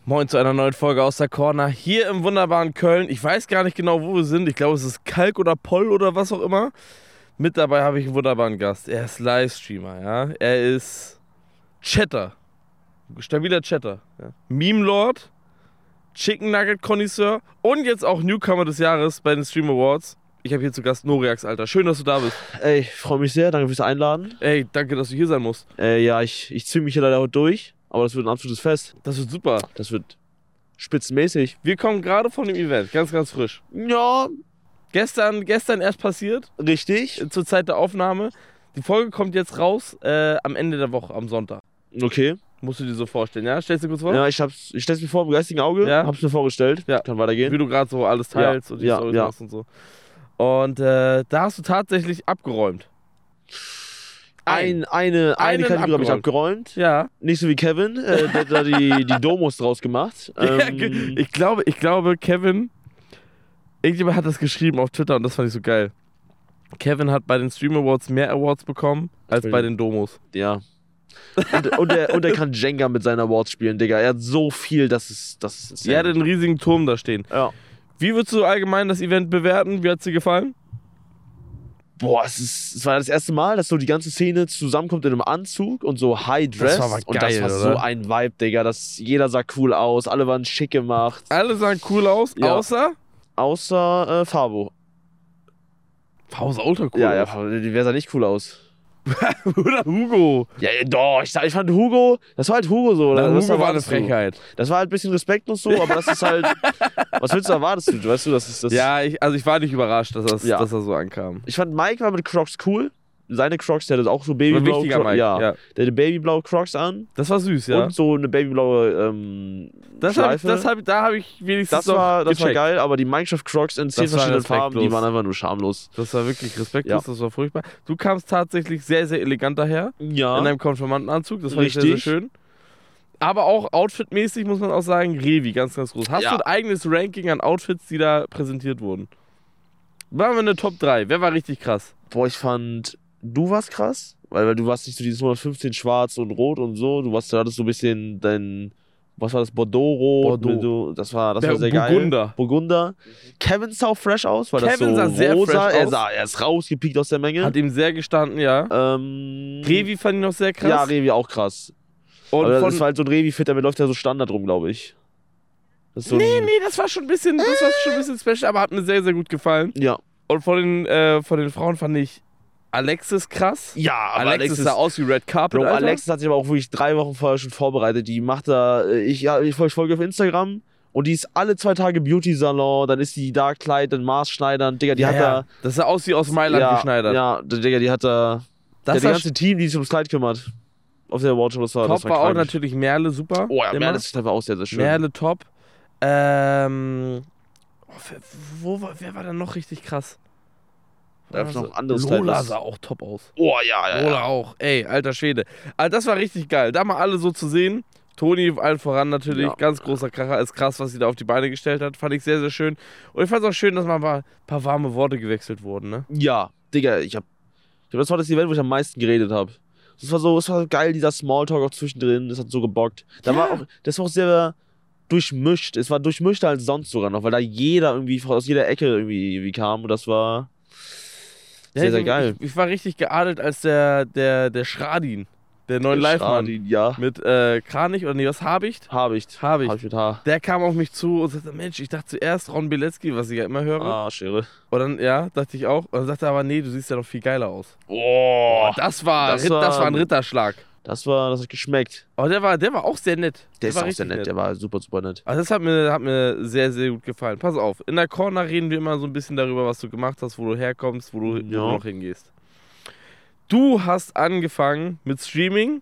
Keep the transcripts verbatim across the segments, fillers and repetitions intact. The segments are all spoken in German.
Moin zu einer neuen Folge aus der Corner hier im wunderbaren Köln. Ich weiß gar nicht genau, wo wir sind. Ich glaube, es ist Kalk oder Poll oder was auch immer. Mit dabei habe ich einen wunderbaren Gast. Er ist Livestreamer, ja. Er ist Chatter. Stabiler Chatter. Ja. Meme-Lord, Chicken Nugget Connoisseur und jetzt auch Newcomer des Jahres bei den Stream Awards. Ich habe hier zu Gast Noriax, Alter. Schön, dass du da bist. Ey, ich freue mich sehr. Danke fürs Einladen. Ey, danke, dass du hier sein musst. Äh, ja, ich, ich ziehe mich hier leider heute durch. Aber das wird ein absolutes Fest. Das wird super. Das wird spitzenmäßig. Wir kommen gerade von dem Event. Ganz, ganz frisch. Ja, Gestern, gestern erst passiert. richtig. Zur Zeit der Aufnahme. Die Folge kommt jetzt raus äh, am Ende der Woche, am Sonntag. Okay. Musst du dir so vorstellen, ja? Stellst du dir kurz vor? Ja, ich, hab's, ich stell's mir vor im geistigen Auge. Ja. Hab's mir vorgestellt. Ja. Kann weitergehen. Wie du gerade so alles teilst Ja, und die ja, Storys ja. machst und so. Und äh, da hast du tatsächlich abgeräumt. Ein, eine, eine Einen Kategorie habe ich abgeräumt. Ja. Nicht so wie Kevin. Äh, der hat da die, die Domos draus gemacht. Ja, Ähm, ich glaube, ich glaube, Kevin, irgendjemand hat das geschrieben auf Twitter und das fand ich so geil. Kevin hat bei den Stream Awards mehr Awards bekommen als bei den Domos. ja. Und, und, der, und der kann Jenga mit seinen Awards spielen, Digga. Er hat so viel, das ist. Das ist Er hat einen riesigen Turm da stehen. ja. Wie würdest du allgemein das Event bewerten? Wie hat es dir gefallen? Boah, es, ist, es war das erste Mal, dass so die ganze Szene zusammenkommt in einem Anzug und so High Dress. Das war aber und das geil, war oder? so ein Vibe, Digga. Das, jeder sah cool aus, alle waren schick gemacht. Alle sahen cool aus, Ja. außer Außer äh, Fabo. Pause ultra cool. Ja, ja, aus. wer sah nicht cool aus? Oder Hugo. Ja, ja, doch, ich, sag- ich fand Hugo, das war halt Hugo so. Na, das Hugo war eine erwartest du. Frechheit. Das war halt ein bisschen respektlos so, aber das ist halt. Was willst du erwartest du? Weißt du, das ist das. Ja, ich, also ich war nicht überrascht, dass das, Ja. dass das so ankam. Ich fand Mike war mit Crocs cool. Seine Crocs, der hat auch so babyblaue wichtiger Crocs. Mike, Ja, ja. der hatte babyblaue Crocs an. Das war süß, ja. Und so eine babyblaue ähm, Das hab, ich- Schleife. das hab, da habe ich wenigstens Das noch war, das war gecheckt. geil, aber die Minecraft Crocs in zehn Das war verschiedenen Farben, die respektlos. waren einfach nur schamlos. Das war wirklich respektlos, Ja. das war furchtbar. Du kamst tatsächlich sehr, sehr elegant daher. Ja. In deinem Konfirmandenanzug, das fand ich sehr, Richtig. sehr schön. Aber auch outfitmäßig muss man auch sagen, Revi, ganz, ganz groß. Hast Ja. du ein eigenes Ranking an Outfits, die da präsentiert wurden? Machen wir eine Top drei. Wer war richtig krass? Boah, ich fand, du warst krass, weil, weil du warst nicht so dieses hundertfünfzehn schwarz und rot und so. Du warst, du hattest so ein bisschen dein, was war das, Bordeaux-Rot. Bordeaux. mit so- Das war, das Der war sehr Burgunder. geil. Burgunder. Kevin sah auch fresh aus, weil Kevin das so sah sehr rosa, fresh er, aus. sah, er ist rausgepiekt aus der Menge. Hat ihm sehr gestanden, ja. ähm, Revi fand ich noch sehr krass. Ja, Revi auch krass. Und aber von, das war halt so ein Revi-Fit, damit läuft ja so Standard rum, glaube ich. Das ist so nee, ein, nee, das war schon ein bisschen, das war schon ein bisschen special, aber hat mir sehr, sehr gut gefallen. Ja. Und von den, äh, von den Frauen fand ich Alexis krass. Ja, aber Alexis, Alexis, sah aus wie Red Carpet, Bro, Alter. Alexis hat sich aber auch wirklich drei Wochen vorher schon vorbereitet. Die macht da, äh, ich, ja, ich folge ich folge auf Instagram und die ist alle zwei Tage Beauty-Salon, dann ist die da Kleid in Maßschneidern. Digga, die ja, hat ja. da. Das sah aus wie aus Mailand ja, geschneidert. Ja, Digga, die hat da. Das Das war das ganze Team, die sich ums Kleid kümmert. Auf der Awardshow, das war, top das war war auch krank. natürlich Merle, super. Oh ja, Immer. Merle ist war auch sehr, sehr schön. Merle top. Ähm, oh, wer, wo war, wer war da noch richtig krass? Da gab's noch andere Lola Stylists. sah auch top aus. Oh ja, ja, Lola ja. auch. Ey, alter Schwede. Also das war richtig geil. Da mal alle so zu sehen. Toni allen voran natürlich. Ja. Ganz großer Kracher. Ist krass, was sie da auf die Beine gestellt hat. Fand ich sehr, sehr schön. Und ich fand es auch schön, dass mal ein paar warme Worte gewechselt wurden. Ne? Ja, Digga, ich hab. Ich glaub, das war das Event, wo ich am meisten geredet habe. Das war so, es war geil, dieser Smalltalk auch zwischendrin, das hat so gebockt. Da Ja. war auch, das war auch sehr durchmischt. Es war durchmischter als sonst sogar noch, weil da jeder irgendwie aus jeder Ecke irgendwie, irgendwie kam und das war sehr, Ja, sehr ich, geil. Ich, ich war richtig geadelt, als der, der, der Schradin, der neue Live-Mann Schadin, ja. mit äh, Kranich oder nee, was Habicht? Habicht. Habicht. Habicht mit H. Der kam auf mich zu und sagte, Mensch, ich dachte zuerst Ron Bilecki, was ich ja immer höre. Ah, Schere. Und dann, ja, dachte ich auch. Und dann sagte er aber, nee, du siehst ja noch viel geiler aus. Oh, Das war, das Ritt, war- das war ein Ritterschlag. das war, das hat geschmeckt. Aber der war, der war auch sehr nett. Der ist war auch sehr richtig nett, der war super, super nett. Also das hat mir, hat mir sehr, sehr gut gefallen. Pass auf, in der Corner reden wir immer so ein bisschen darüber, was du gemacht hast, wo du herkommst, wo du, wo Ja. du noch hingehst. Du hast angefangen mit Streaming.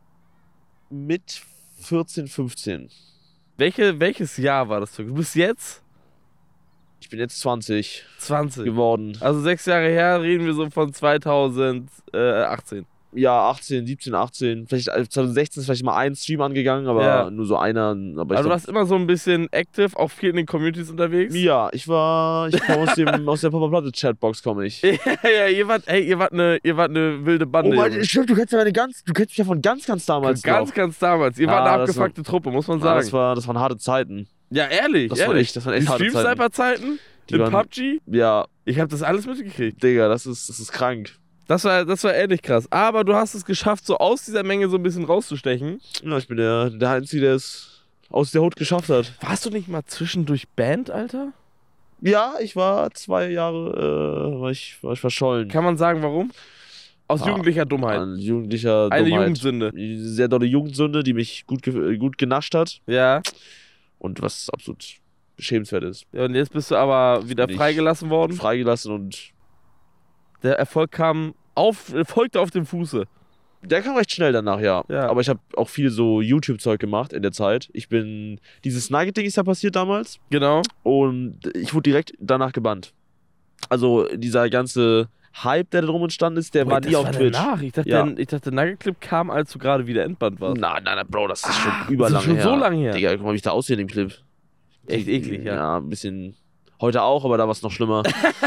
Mit vierzehn, fünfzehn. Welche, welches Jahr war das? Du bist jetzt Ich bin jetzt zwanzig zwanzig. geworden. Also sechs Jahre her reden wir so von zweitausendachtzehn. Ja, achtzehn, siebzehn, achtzehn. Vielleicht äh, zwanzig sechzehn ist vielleicht mal ein Stream angegangen, aber Ja. nur so einer. Aber ich Also du glaub, warst immer so ein bisschen active, auch viel in den Communities unterwegs. ja, ich war. Ich komme aus, dem, aus der Papa Platte Chatbox, komme ich. ja, ja, ihr wart, ey, ihr wart eine, ihr wart eine wilde Bande. Oh mein, Junge. stimmt, du kennst ja meine ganz, du kennst mich ja von ganz, ganz damals ganz, noch. ganz damals. Ihr Ja, wart eine das abgefuckte Truppe, muss man Ja, sagen. das, war, das waren harte Zeiten. ja, ehrlich, Das war ehrlich. echt- das waren echt die harte Stream Zeiten. Sniper Zeiten Die in waren- P U B G, Ja, ich habe das alles mitgekriegt. Digga, das ist, das ist krank. Das war, das war ehrlich krass. Aber du hast es geschafft, so aus dieser Menge so ein bisschen rauszustechen. Ja, ich bin der, der Einzige, der es aus der Haut geschafft hat. Warst du nicht mal zwischendurch Band, Alter? Ja, ich war zwei Jahre, äh, war, ich, war ich verschollen. Kann man sagen, warum? Aus Ah, jugendlicher Dummheit. Ein jugendlicher Eine Dummheit. Jugendsünde. Sehr dolle Jugendsünde, die mich gut, ge gut genascht hat. Ja. Und was absolut beschämenswert ist. ja. Und jetzt bist du aber wieder Bin ich freigelassen worden. Freigelassen und Der Erfolg kam auf, folgte auf dem Fuße. der kam recht schnell danach, ja. Ja. Aber ich habe auch viel so YouTube-Zeug gemacht in der Zeit. Ich bin, dieses Nugget-Ding ist ja passiert damals. Genau. Und ich wurde direkt danach gebannt. Also dieser ganze Hype, der da drum entstanden ist, der Wait, war das nie auf war Twitch. danach. Ich dachte, Ja. der, ich dachte, Nugget Clip kam, als du gerade wieder entbannt warst. Nein, nein, nein, Bro, das ist Ah, schon das überlang ist schon her. so lang her. Digga, guck mal, wie ich da aussehe in dem Clip. Echt eklig, ja. Ja, ein bisschen. Heute auch, aber da war es noch schlimmer.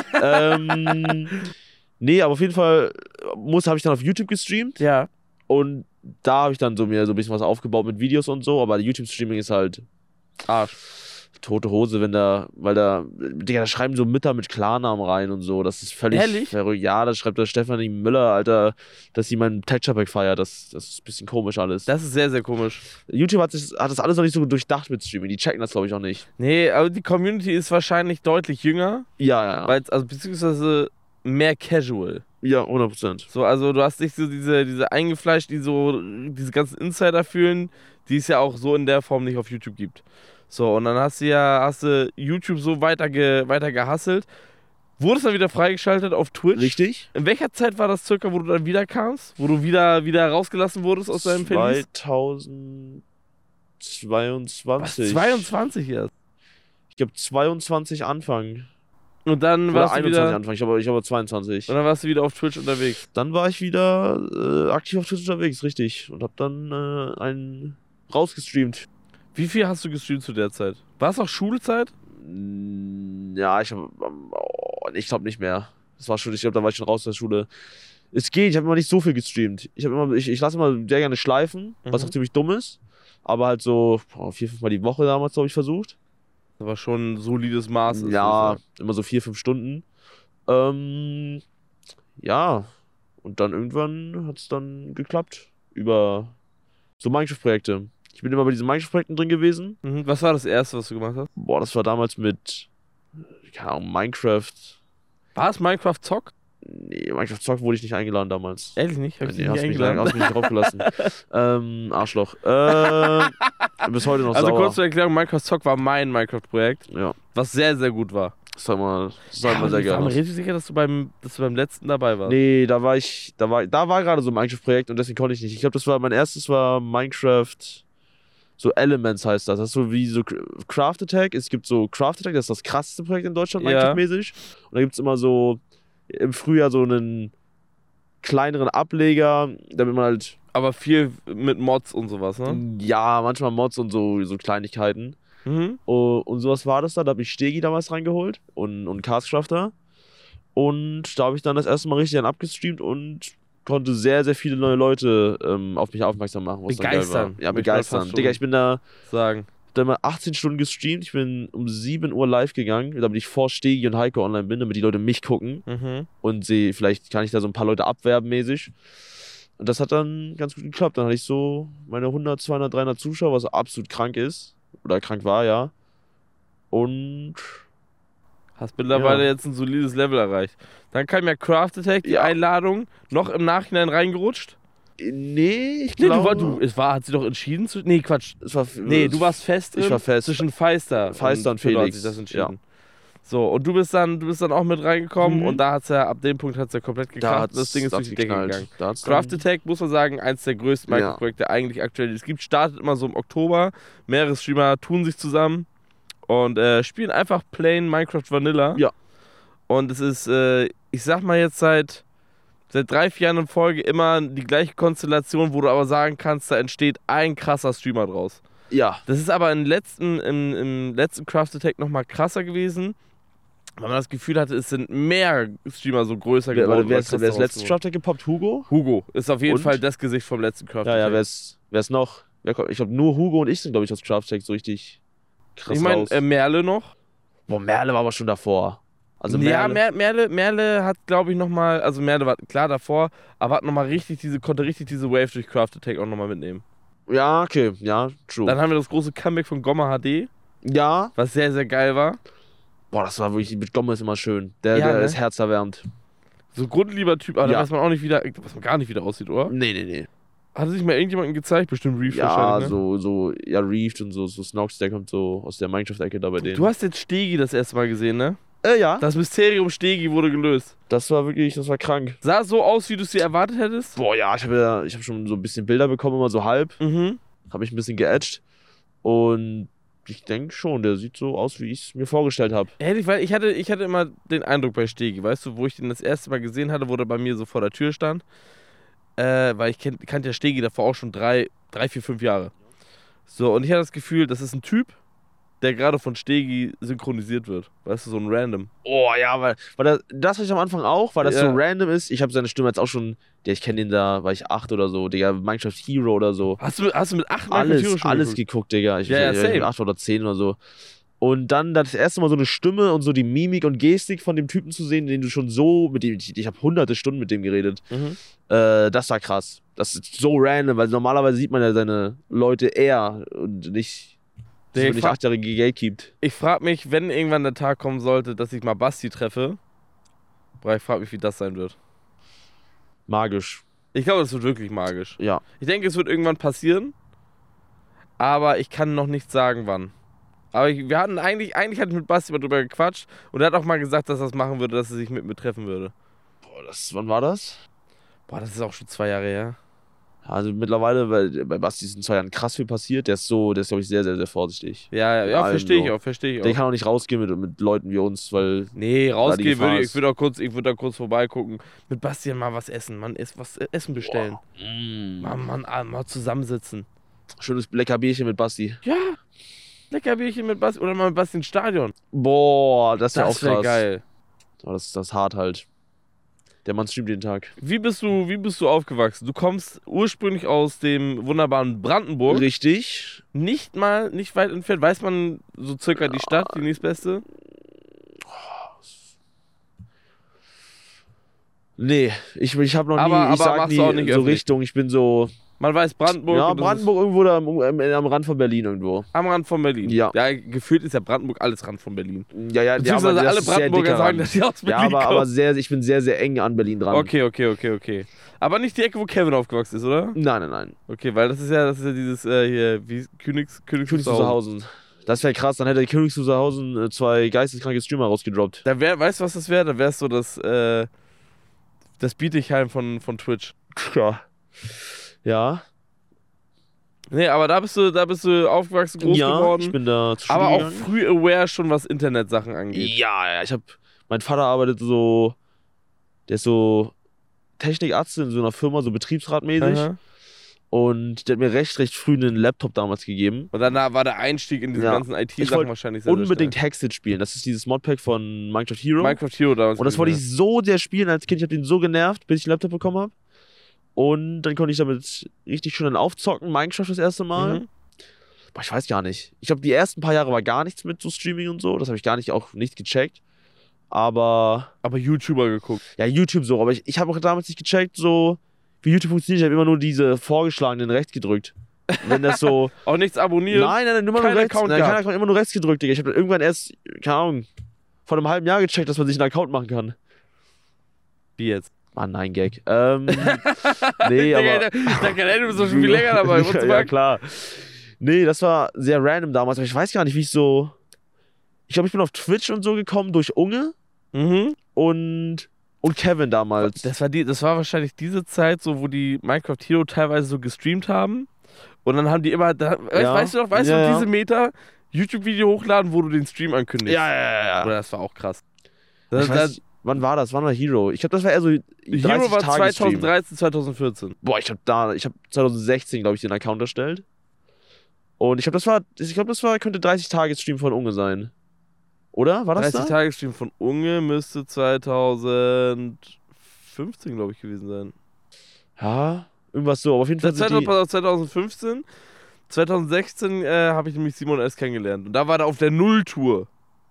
ähm, nee, aber auf jeden Fall muss habe ich dann auf YouTube gestreamt Ja. und da habe ich dann so mir so ein bisschen was aufgebaut mit Videos und so, aber YouTube-Streaming ist halt Arsch. tote Hose, wenn da, weil da, Digga, da schreiben so Mütter mit Klarnamen rein und so, das ist völlig Ehrlich? verrückt. Ja, da schreibt der Stefanie Müller, Alter, dass sie meinen Texture-Pack feiert, das, das ist ein bisschen komisch alles. Das ist sehr, sehr komisch. YouTube hat, sich, hat das alles noch nicht so durchdacht mit Streaming, die checken das glaube ich auch nicht. Nee, aber die Community ist wahrscheinlich deutlich jünger, Ja, ja, ja. weil also beziehungsweise mehr casual. Ja, hundert Prozent. So, also du hast nicht so diese, diese eingefleischt, die so diese ganzen Insider fühlen, die es ja auch so in der Form nicht auf YouTube gibt. So, und dann hast du ja, hast du YouTube so weiter, ge, weiter gehasselt. Wurdest dann wieder freigeschaltet auf Twitch. Richtig? In welcher Zeit war das circa, wo du dann wieder kamst? Wo du wieder, wieder rausgelassen wurdest aus deinem Verlies? zweitausendzweiundzwanzig. Was, zweiundzwanzig jetzt. Ich glaube zweiundzwanzig Anfang. Und dann Oder warst du einundzwanzig wieder, Anfang, ich glaube ich glaube zweiundzwanzig. und dann warst du wieder auf Twitch unterwegs. Dann war ich wieder äh, aktiv auf Twitch unterwegs, richtig. Und hab dann äh, einen rausgestreamt. Wie viel hast du gestreamt zu der Zeit? War es auch Schulzeit? Mm, Ja, ich habe, oh, ich glaube nicht mehr. Das war schon, ich glaube, da war ich schon raus aus der Schule. Es geht, ich habe immer nicht so viel gestreamt. Ich, hab immer, ich, ich lasse immer sehr gerne schleifen, was Mhm. auch ziemlich dumm ist. Aber halt so boah, vier, fünf Mal die Woche damals, glaube ich, versucht. Das war schon ein solides Maß. ist Ja, das immer so vier, fünf Stunden. Ähm, ja, und dann irgendwann hat es dann geklappt. Über so Minecraft-Projekte. Ich bin immer bei diesen Minecraft-Projekten drin gewesen. ja. Mhm. Was war das erste, was du gemacht hast? Boah, das war damals mit, keine Ahnung, Minecraft. War es Minecraft Zock? Nee, Minecraft Zock wurde ich nicht eingeladen damals. Ehrlich nicht? Hab ich Nee, dich hast nicht mich, eingeladen? hast mich nicht draufgelassen. ähm, Arschloch. Äh, bis heute noch Also sauer. kurz zur Erklärung, Minecraft Zock war mein Minecraft-Projekt, Ja, was sehr, sehr gut war. das sag mal, das sag mal aber sehr ich war gerne. mir richtig sicher, dass du beim, dass du beim letzten dabei warst. Nee, da war ich, da war, da war gerade so ein Minecraft-Projekt und deswegen konnte ich nicht. Ich glaube, das war, mein erstes war Minecraft, so Elements heißt das. Das ist so wie so Craft Attack. Es gibt so Craft Attack, das ist das krasseste Projekt in Deutschland, Ja. Minecraft-mäßig. Und da gibt es immer so, im Frühjahr so einen kleineren Ableger, damit man halt, Aber viel mit Mods und sowas, ne? ja, manchmal Mods und so, so Kleinigkeiten. Mhm. Oh, und sowas war das da. Da habe ich Stegi damals reingeholt und, und Castcrafter. Und da habe ich dann das erste Mal richtig dann abgestreamt und konnte sehr, sehr viele neue Leute ähm, auf mich aufmerksam machen. Was dann geil Begeistern, war. Ja, möchte man begeistern. fast schon Digga, ich bin da, Sagen. da mal achtzehn Stunden gestreamt. Ich bin um sieben Uhr live gegangen, damit ich vor Stegi und Heiko online bin, damit die Leute mich gucken Mhm. und sie, vielleicht kann ich da so ein paar Leute abwerben mäßig. Und das hat dann ganz gut geklappt. Dann hatte ich so meine hundert, zweihundert, dreihundert Zuschauer, was absolut krank ist. Oder krank war, ja. Und Hast mittlerweile Ja. jetzt ein solides Level erreicht. Dann kam ja Craft Attack, die Ja. Einladung, noch im Nachhinein reingerutscht. äh, nee, ich Nee, du, glaube... war, du, es war, hat sie doch entschieden zu. Nee, Quatsch. Es war, Nee, du warst fest. Ich im- war fest. Zwischen Feister, Feister und Philo hat Felix, sich das entschieden. So, und du bist dann, du bist dann auch mit reingekommen Mhm. und da hat's ja, ab dem Punkt hat es ja komplett Da gekracht. hat's, Das Ding ist da durch hat's die Decke geknallt. gegangen. Da hat's Craft dann- Attack, muss man sagen, eins der größten Ja. Minecraft-Projekte eigentlich aktuell, die es gibt. Startet immer so im Oktober. Mehrere Streamer tun sich zusammen und äh, spielen einfach plain Minecraft Vanilla. Ja. Und es ist, äh, ich sag mal jetzt seit, Seit drei, vier Jahren in Folge immer die gleiche Konstellation, wo du aber sagen kannst, da entsteht ein krasser Streamer draus. Ja. Das ist aber im letzten, im, im letzten Craft Attack nochmal krasser gewesen, weil man das Gefühl hatte, es sind mehr Streamer so größer Wer, geworden. wer ist oder wer ist krasser letztes rausgeworden. Craft Attack gepoppt? Hugo? Hugo ist auf jeden Und? Fall das Gesicht vom letzten Craft Ja, ja, Attack. wer ist, wer ist noch? Wer kommt? Ich glaube, nur Hugo und ich sind, glaube ich, aus Craft Attack so richtig krass Ich meine, raus. äh, Merle noch. Boah, Merle war aber schon davor. Also ja, Merle, Mer Merle, Merle hat, glaube ich, nochmal, also Merle war klar davor, aber hat nochmal richtig diese, konnte richtig diese Wave durch Craft Attack auch nochmal mitnehmen. Ja, okay, ja, true. Dann haben wir das große Comeback von Gomma H D, ja, was sehr, sehr geil war. boah, das war wirklich, mit Gomme ist immer schön. Der, Ja, der ne? ist herzerwärmend. So grundlieber Typ, aber Ja. da weiß man auch nicht wieder, was man gar nicht wieder aussieht, oder? Nee, nee, nee. Hat sich mal irgendjemanden gezeigt? Bestimmt Reef Ja, wahrscheinlich, ne? so, so, ja, Reefed und so, so Snox, der kommt so aus der Minecraft-Ecke da bei denen. Du hast jetzt Stegi das erste Mal gesehen, ne? äh, ja, Das Mysterium Stegi wurde gelöst. das war wirklich, das war krank. Sah so aus, wie du es dir erwartet hättest? Boah, ja, ich habe ja, ich habe schon so ein bisschen Bilder bekommen, immer so halb. Mhm. Habe ich ein bisschen geedged. Und ich denke schon, der sieht so aus, wie ich es mir vorgestellt habe. Ehrlich, weil ich hatte, ich hatte immer den Eindruck bei Stegi, weißt du, wo ich den das erste Mal gesehen hatte, wo der bei mir so vor der Tür stand. Äh, weil ich kenn, kannte ja Stegi davor auch schon drei, drei, vier, fünf Jahre. So, und ich hatte das Gefühl, das ist ein Typ, der gerade von Stegi synchronisiert wird. Weißt du, so ein Random. Oh ja, weil, weil das, das hatte ich am Anfang auch, weil das so Ja. random ist. Ich habe seine Stimme jetzt auch schon, der ich kenne den da, war ich acht oder so, Digga, Minecraft Hero oder so. Hast du, hast du mit acht Minecraft Hero Alles, schon alles geguckt? geguckt, Digga. Ich Ja, ja, ich- ich same. mit acht oder zehn oder so. Und dann das erste Mal so eine Stimme und so die Mimik und Gestik von dem Typen zu sehen, den du schon so, mit dem, ich, ich habe hunderte Stunden mit dem geredet. Mhm. Äh, das war krass. Das ist so random, weil normalerweise sieht man ja seine Leute eher und nicht, dass Der man nicht fra- achtjährige Geld gibt. Ich frage mich, wenn irgendwann der Tag kommen sollte, dass ich mal Basti treffe, boah, ich frage mich, wie das sein wird. Magisch. Ich glaube, es wird wirklich magisch. Ja. Ich denke, es wird irgendwann passieren, aber ich kann noch nicht sagen, wann. Aber ich, wir hatten eigentlich, eigentlich hatte ich mit Basti mal drüber gequatscht und er hat auch mal gesagt, dass er das machen würde, dass er sich mit mir treffen würde. Boah, das, wann war das? Boah, das ist auch schon zwei Jahre her. Also mittlerweile, weil bei Basti ist in zwei Jahren krass viel passiert. Der ist so, der ist, glaube ich, sehr, sehr, sehr vorsichtig. Ja, ja, Mit ja allem verstehe ich so. auch, verstehe ich Der auch. kann auch nicht rausgehen mit, mit Leuten wie uns, weil. Nee, rausgehen Gefahr würde ich. ist- Ich würde auch kurz, ich würde da kurz vorbeigucken. Mit Bastian mal was essen. Man ist was äh, Essen bestellen. Mm. Mal, mal, ah, mal zusammensitzen. Schönes lecker Bierchen mit Basti. Ja. Lecker Bierchen mit Basti. Oder mal mit Basti ins Stadion. Boah, das ist ja auch Das wäre krass. geil. Aber das, das ist hart halt. Der Mann streamt jeden Tag. Wie bist du, wie bist du aufgewachsen? Du kommst ursprünglich aus dem wunderbaren Brandenburg. Richtig. Nicht mal, nicht weit entfernt. Weiß man so circa die Stadt, die nächstbeste? Nee, ich, ich habe noch nie, Aber- ich aber sag machst nie du auch nicht so öffentlich? Richtung, ich bin so, Man weiß Brandenburg. ja, und das Brandenburg irgendwo da am, am, am Rand von Berlin irgendwo. Ist am Rand von Berlin. Ja. Ja, gefühlt ist ja Brandenburg alles Rand von Berlin. Ja, ja, ja, Beziehungsweise das alle ist sehr Brandenburger dicker sagen, Rand. dass sie aus Berlin Ja, aber, kommen. aber sehr, ich bin sehr, sehr eng an Berlin dran. Okay, okay, okay, okay. Aber nicht die Ecke, wo Kevin aufgewachsen ist, oder? Nein, nein, nein. Okay, weil das ist ja, das ist ja dieses, äh, hier, wie, Königs, Königs, Königs Wusterhausen. Das wäre krass, dann hätte Königs Wusterhausen äh, zwei geisteskranke Streamer rausgedroppt. Da wär, weißt du, was das wäre? Da wäre es so das, äh, das Bietigheim von, von Twitch. Ja. Ja. Nee, aber da bist du, da bist du aufgewachsen, groß ja, geworden. ich bin da zur aber Schule auch gegangen. früh aware schon, was Internetsachen angeht. Ja, ja, ich hab, mein Vater arbeitet so, der ist so Technikarzt in so einer Firma, so betriebsratmäßig. Aha. Und der hat mir recht, recht früh einen Laptop damals gegeben. Und dann war der Einstieg in diese Ja. ganzen Ich I T-Sachen wollt wahrscheinlich sehr, Unbedingt sehr Hexit spielen. Das ist dieses Modpack von Minecraft Hero. stark. Minecraft Hero damals. Und das wollte ich gewesen, so sehr spielen als Kind. Ich habe den so genervt, bis ich einen Laptop bekommen habe. Und dann konnte ich damit richtig schön dann aufzocken. Minecraft das erste ja. Mal. Mhm. Boah, ich weiß gar nicht. Ich glaube, die ersten paar Jahre war gar nichts mit so Streaming und so. Das habe ich gar nicht, auch nicht gecheckt. Aber, Aber YouTuber geguckt. ja, YouTube so. Aber ich, ich habe auch damals nicht gecheckt, so, wie YouTube funktioniert. Ich habe immer nur diese vorgeschlagenen rechts gedrückt. Wenn das so. Auch nichts abonniert. Nein, nein, nein, immer Kein nur rechts. Account Nein, kein gehabt. Account, immer nur rechts gedrückt, Digga. Ich habe irgendwann erst, keine Ahnung, vor einem halben Jahr gecheckt, dass man sich einen Account machen kann. Wie jetzt? Mann, nein, Gag. Ähm, nee, Digga, aber. Da kann er, du bist doch schon viel länger dabei. What the ja, ja, fuck? klar. Nee, das war sehr random damals, aber ich weiß gar nicht, wie ich so. Ich glaube, ich bin auf Twitch und so gekommen durch Unge Mhm. und, und Kevin damals. Das war, die, das war wahrscheinlich diese Zeit, so, wo die Minecraft Hero teilweise so gestreamt haben. Und dann haben die immer, da, weißt, Ja. weißt du noch, weißt Ja, du noch ja. diese Meter YouTube-Video hochladen, wo du den Stream ankündigst? Ja, ja, ja, ja. Oder das war auch krass. Das, Ich weiß, das, Wann war das? Wann war Hero? Ich glaube, das war eher so Hero war Tagesstream. zweitausenddreizehn, zweitausendvierzehn. Boah, ich habe da, ich habe zwanzig sechzehn, glaube ich, den Account erstellt. Und ich glaube, das war, ich glaube, das war, könnte dreißig Tagesstream von Unge sein. Oder? War das dreißig da? Tage Stream von Unge müsste zweitausendfünfzehn, glaube ich, gewesen sein. Ja, irgendwas so. Aber auf jeden Fall sind die, zweitausendfünfzehn, zweitausendsechzehn äh, habe ich nämlich Simon S. kennengelernt. Und da war er auf der Null-Tour.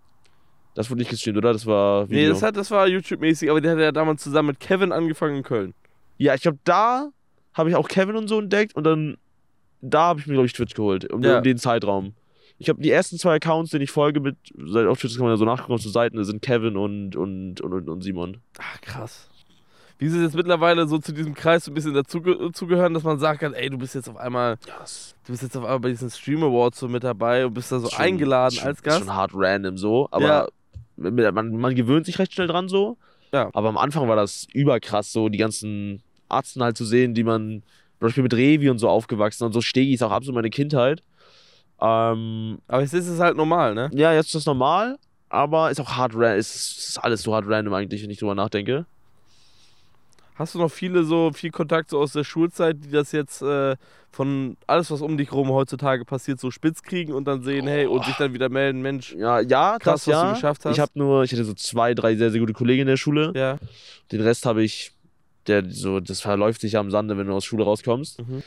das wurde nicht gestreamt, oder? Das war Video. Nee, das, hat, das war YouTube-mäßig, aber der hat ja damals zusammen mit Kevin angefangen in Köln. Ja, ich glaube, da habe ich auch Kevin und so entdeckt und dann, da habe ich mir, glaube ich, Twitch geholt, um, Ja. um den Zeitraum. Ich habe die ersten zwei Accounts, denen ich folge, mit, seit auf Twitch kann man ja so nachgucken auf so Seiten, das sind Kevin und, und, und, und, und Simon. Ach, krass. Wie ist es jetzt mittlerweile so zu diesem Kreis so ein bisschen dazugehören, dass man sagen kann, ey, du bist jetzt auf einmal, Ja, das du bist jetzt auf einmal bei diesen Stream Awards so mit dabei und bist da so ist schon- eingeladen ist schon, als Ist Gast. schon hart random so, aber Ja. man, man gewöhnt sich recht schnell dran so. Ja. Aber am Anfang war das überkrass, so die ganzen Arzten halt zu sehen, die man, ich bin mit Revi und so aufgewachsen und so Stegi ist auch absolut meine Kindheit. Ähm, Aber jetzt ist es halt normal, ne? ja, jetzt ist das normal, aber ist auch hart random, ist, ist alles so hart random eigentlich, wenn ich drüber nachdenke. Hast du noch viele so, viel Kontakt so aus der Schulzeit, die das jetzt äh, von alles, was um dich rum heutzutage passiert, so spitz kriegen und dann sehen, hey, und sich dann wieder melden, Mensch, Ja, ja, krass, das was ja. du geschafft hast. Ich habe nur, ich hatte so zwei, drei sehr, sehr gute Kollegen in der Schule. Ja. Den Rest habe ich, der so, das verläuft sich ja am Sande, wenn du aus Schule rauskommst. Mhm.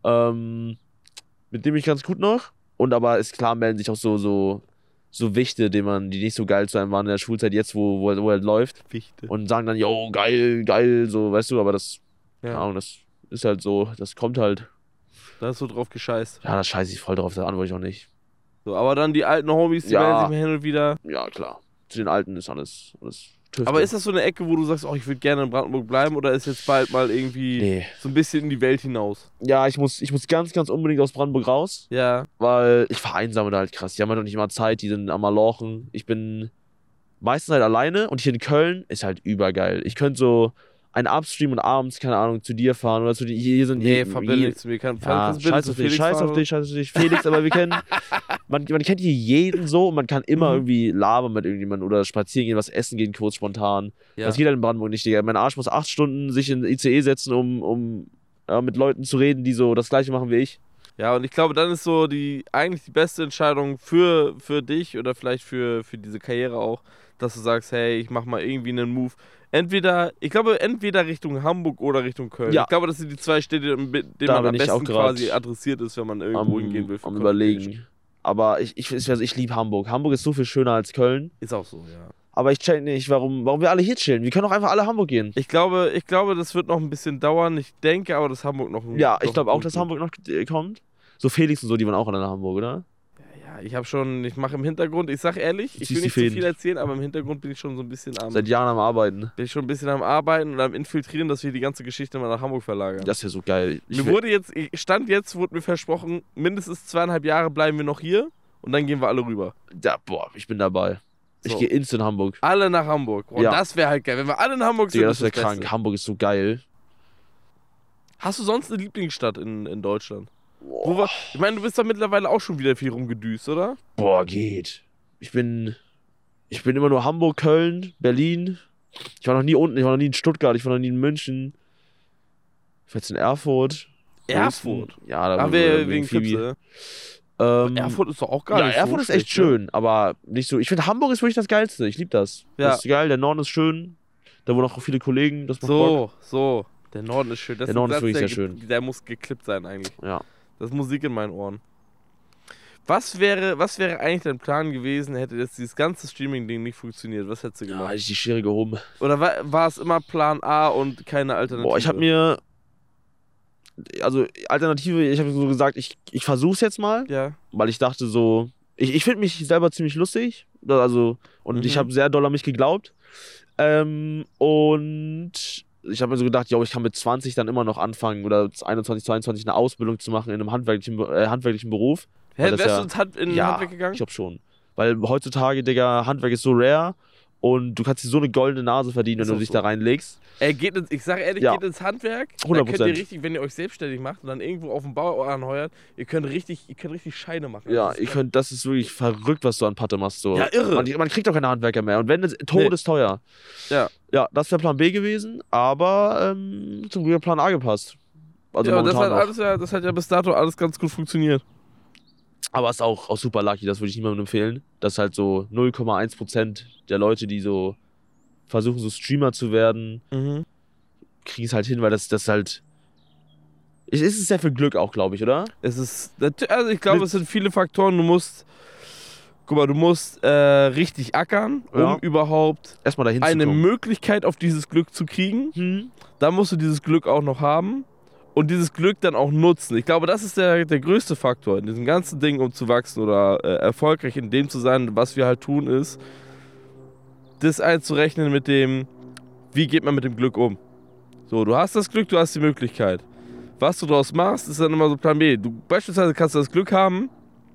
Ähm, mit dem ich ganz gut noch. Und aber ist klar, melden sich auch so, so, so Wichte, die man, die nicht so geil zu einem waren in der Schulzeit, jetzt, wo, wo, wo er läuft. Wichte. Und sagen dann, yo, geil, geil, so, weißt du, aber das, keine Ja. Ahnung, das ist halt so, das kommt halt, Da hast du drauf gescheißt. ja, da scheiße ich voll drauf, da antworte ich auch nicht. So, aber dann die alten Homies, die Ja. melden sich mal hin und wieder. Ja, klar. Zu den Alten ist alles, alles Tüfte. Aber ist das so eine Ecke, wo du sagst, oh, ich würde gerne in Brandenburg bleiben oder ist jetzt bald mal irgendwie Nee. so ein bisschen in die Welt hinaus? Ja, ich muss, ich muss ganz, ganz unbedingt aus Brandenburg raus. Ja. Weil ich vereinsame da halt krass. Die haben halt noch nicht mal Zeit, die sind am Malochen. Ich bin meistens halt alleine und hier in Köln ist halt übergeil. Ich könnte so einen Upstream und abends, keine Ahnung, zu dir fahren oder zu dir. Hier sind Nee, hier, verbinde hier, nichts zu mir. Kann, ja, kannst du bitte scheiß zu auf dich, Felix scheiß fahren? auf dich, scheiß auf dich, Felix, aber wir kennen, man, man kennt hier jeden so und man kann immer Mhm. irgendwie labern mit irgendjemandem oder spazieren gehen, was essen gehen, kurz spontan. Ja. Das geht halt in Brandenburg nicht, Digga. Mein Arsch muss acht Stunden sich in den I C E setzen, um, um ja, mit Leuten zu reden, die so das Gleiche machen wie ich. Ja, und ich glaube, dann ist so die eigentlich die beste Entscheidung für, für dich oder vielleicht für, für diese Karriere auch, dass du sagst, hey, ich mach mal irgendwie einen Move. Entweder, ich glaube, entweder Richtung Hamburg oder Richtung Köln. Ja. Ich glaube, das sind die zwei Städte, mit denen Da man am bin ich auch besten grad quasi adressiert ist, wenn man irgendwo am, hingehen will. für am Content Überlegen. Aber ich, ich, ich, ich liebe Hamburg. Hamburg ist so viel schöner als Köln. Ist auch so, ja. Aber ich check nicht, warum, warum wir alle hier chillen. Wir können doch einfach alle Hamburg gehen. Ich glaube, ich glaube, das wird noch ein bisschen dauern. Ich denke aber, dass Hamburg noch ein Ja, noch ich ein glaube auch, Punkt dass wird. Hamburg noch äh, kommt. So Felix und so, die waren auch alle nach Hamburg, oder? Ja, ich habe schon, ich mache im Hintergrund, ich sag ehrlich, ich Ziehst will die nicht zu Fäden. viel erzählen, aber im Hintergrund bin ich schon so ein bisschen am, Seit Jahren am Arbeiten. bin ich schon ein bisschen am Arbeiten und am Infiltrieren, dass wir die ganze Geschichte mal nach Hamburg verlagern. Das wäre so geil. Ich Mir will- wurde jetzt, Stand jetzt wurde mir versprochen, mindestens zweieinhalb Jahre bleiben wir noch hier und dann gehen wir alle rüber. ja, boah, ich bin dabei. Ich So. gehe instant in Hamburg. Alle nach Hamburg. Und Ja. das wäre halt geil. Wenn wir alle in Hamburg sind, Digga, das ist wäre das krank. Beste. Hamburg ist so geil. Hast du sonst eine Lieblingsstadt in, in Deutschland? Wo war, ich meine, du bist da mittlerweile auch schon wieder viel rumgedüst, oder? Boah, geht. Ich bin. Ich bin immer nur Hamburg, Köln, Berlin. Ich war noch nie unten, ich war noch nie in Stuttgart, ich war noch nie in München. Ich war jetzt in Erfurt. Erfurt? Ja, da Ach, waren wir, wir wegen Phoebe. Füchse. Ähm, Erfurt ist doch auch gar ja, nicht Erfurt so ist echt schlecht, ne? schön, aber nicht so. Ich finde, Hamburg ist wirklich das Geilste. Ich liebe das. Ja. Das ist geil, der Norden ist schön. Da wohnen auch viele Kollegen. Das macht Bock. So, so. Der Norden ist schön. Das Der ist ein Norden ist Satz, wirklich der sehr ge- schön. Der muss geklippt sein eigentlich. Ja. Das ist Musik in meinen Ohren. Was wäre, was wäre eigentlich dein Plan gewesen, hätte jetzt dieses ganze Streaming-Ding nicht funktioniert? Was hättest du Ja, gemacht? hätte ich die Schere gehoben. Oder war, war es immer Plan A und keine Alternative? Boah, ich habe mir. Also, Alternative, ich habe so gesagt, ich, ich versuch's jetzt mal. Ja. Weil ich dachte so, ich, ich finde mich selber ziemlich lustig. Also, und Mhm. ich habe sehr doll an mich geglaubt. Ähm, und ich habe mir so gedacht, ja, ich kann mit zwanzig dann immer noch anfangen oder einundzwanzig, zweiundzwanzig eine Ausbildung zu machen in einem handwerklichen, Be- äh, handwerklichen Beruf. Hä, Weil das wärst ja- du ins Hand, in ja, Handwerk gegangen? Ich glaube schon. Weil heutzutage, Digga, Handwerk ist so rare Und du kannst dir so eine goldene Nase verdienen, wenn Ist du auch dich so. da reinlegst. Ey, geht ins, ich sag ehrlich, Ja. geht ins Handwerk. hundert Dann könnt ihr Prozent. richtig, wenn ihr euch selbstständig macht und dann irgendwo auf dem Bau anheuert, ihr könnt richtig, ihr könnt richtig Scheine machen. Ja, Das ist ihr krass. könnt, das ist wirklich verrückt, was du an Patte machst. So. Ja, irre. Man, man kriegt doch keine Handwerker mehr. Und wenn, es todesteuer. Ja. Ja, das wäre Plan B gewesen, aber ähm, zum Glück hat Plan A gepasst. Also ja, das momentan hat, noch. alles ja, das hat ja bis dato alles ganz gut funktioniert. Aber ist auch, auch super lucky, das würde ich niemandem empfehlen. Das ist halt so null Komma eins Prozent der Leute, die so versuchen, so Streamer zu werden, Mhm. kriegen es halt hin, weil das, das halt. Es ist sehr viel Glück auch, glaube ich, oder? Es ist, also ich glaube, Mit- es sind viele Faktoren. Du musst, guck mal, du musst äh, richtig ackern, um Ja. überhaupt Erstmal dahin eine zu kommen. Möglichkeit auf dieses Glück zu kriegen. Hm. Dann musst du dieses Glück auch noch haben und dieses Glück dann auch nutzen. Ich glaube, das ist der, der größte Faktor in diesem ganzen Ding, um zu wachsen oder äh, erfolgreich in dem zu sein, was wir halt tun, ist, das einzurechnen mit dem, wie geht man mit dem Glück um. So, du hast das Glück, du hast die Möglichkeit. Was du daraus machst, ist dann immer so Plan B. Du beispielsweise kannst du das Glück haben,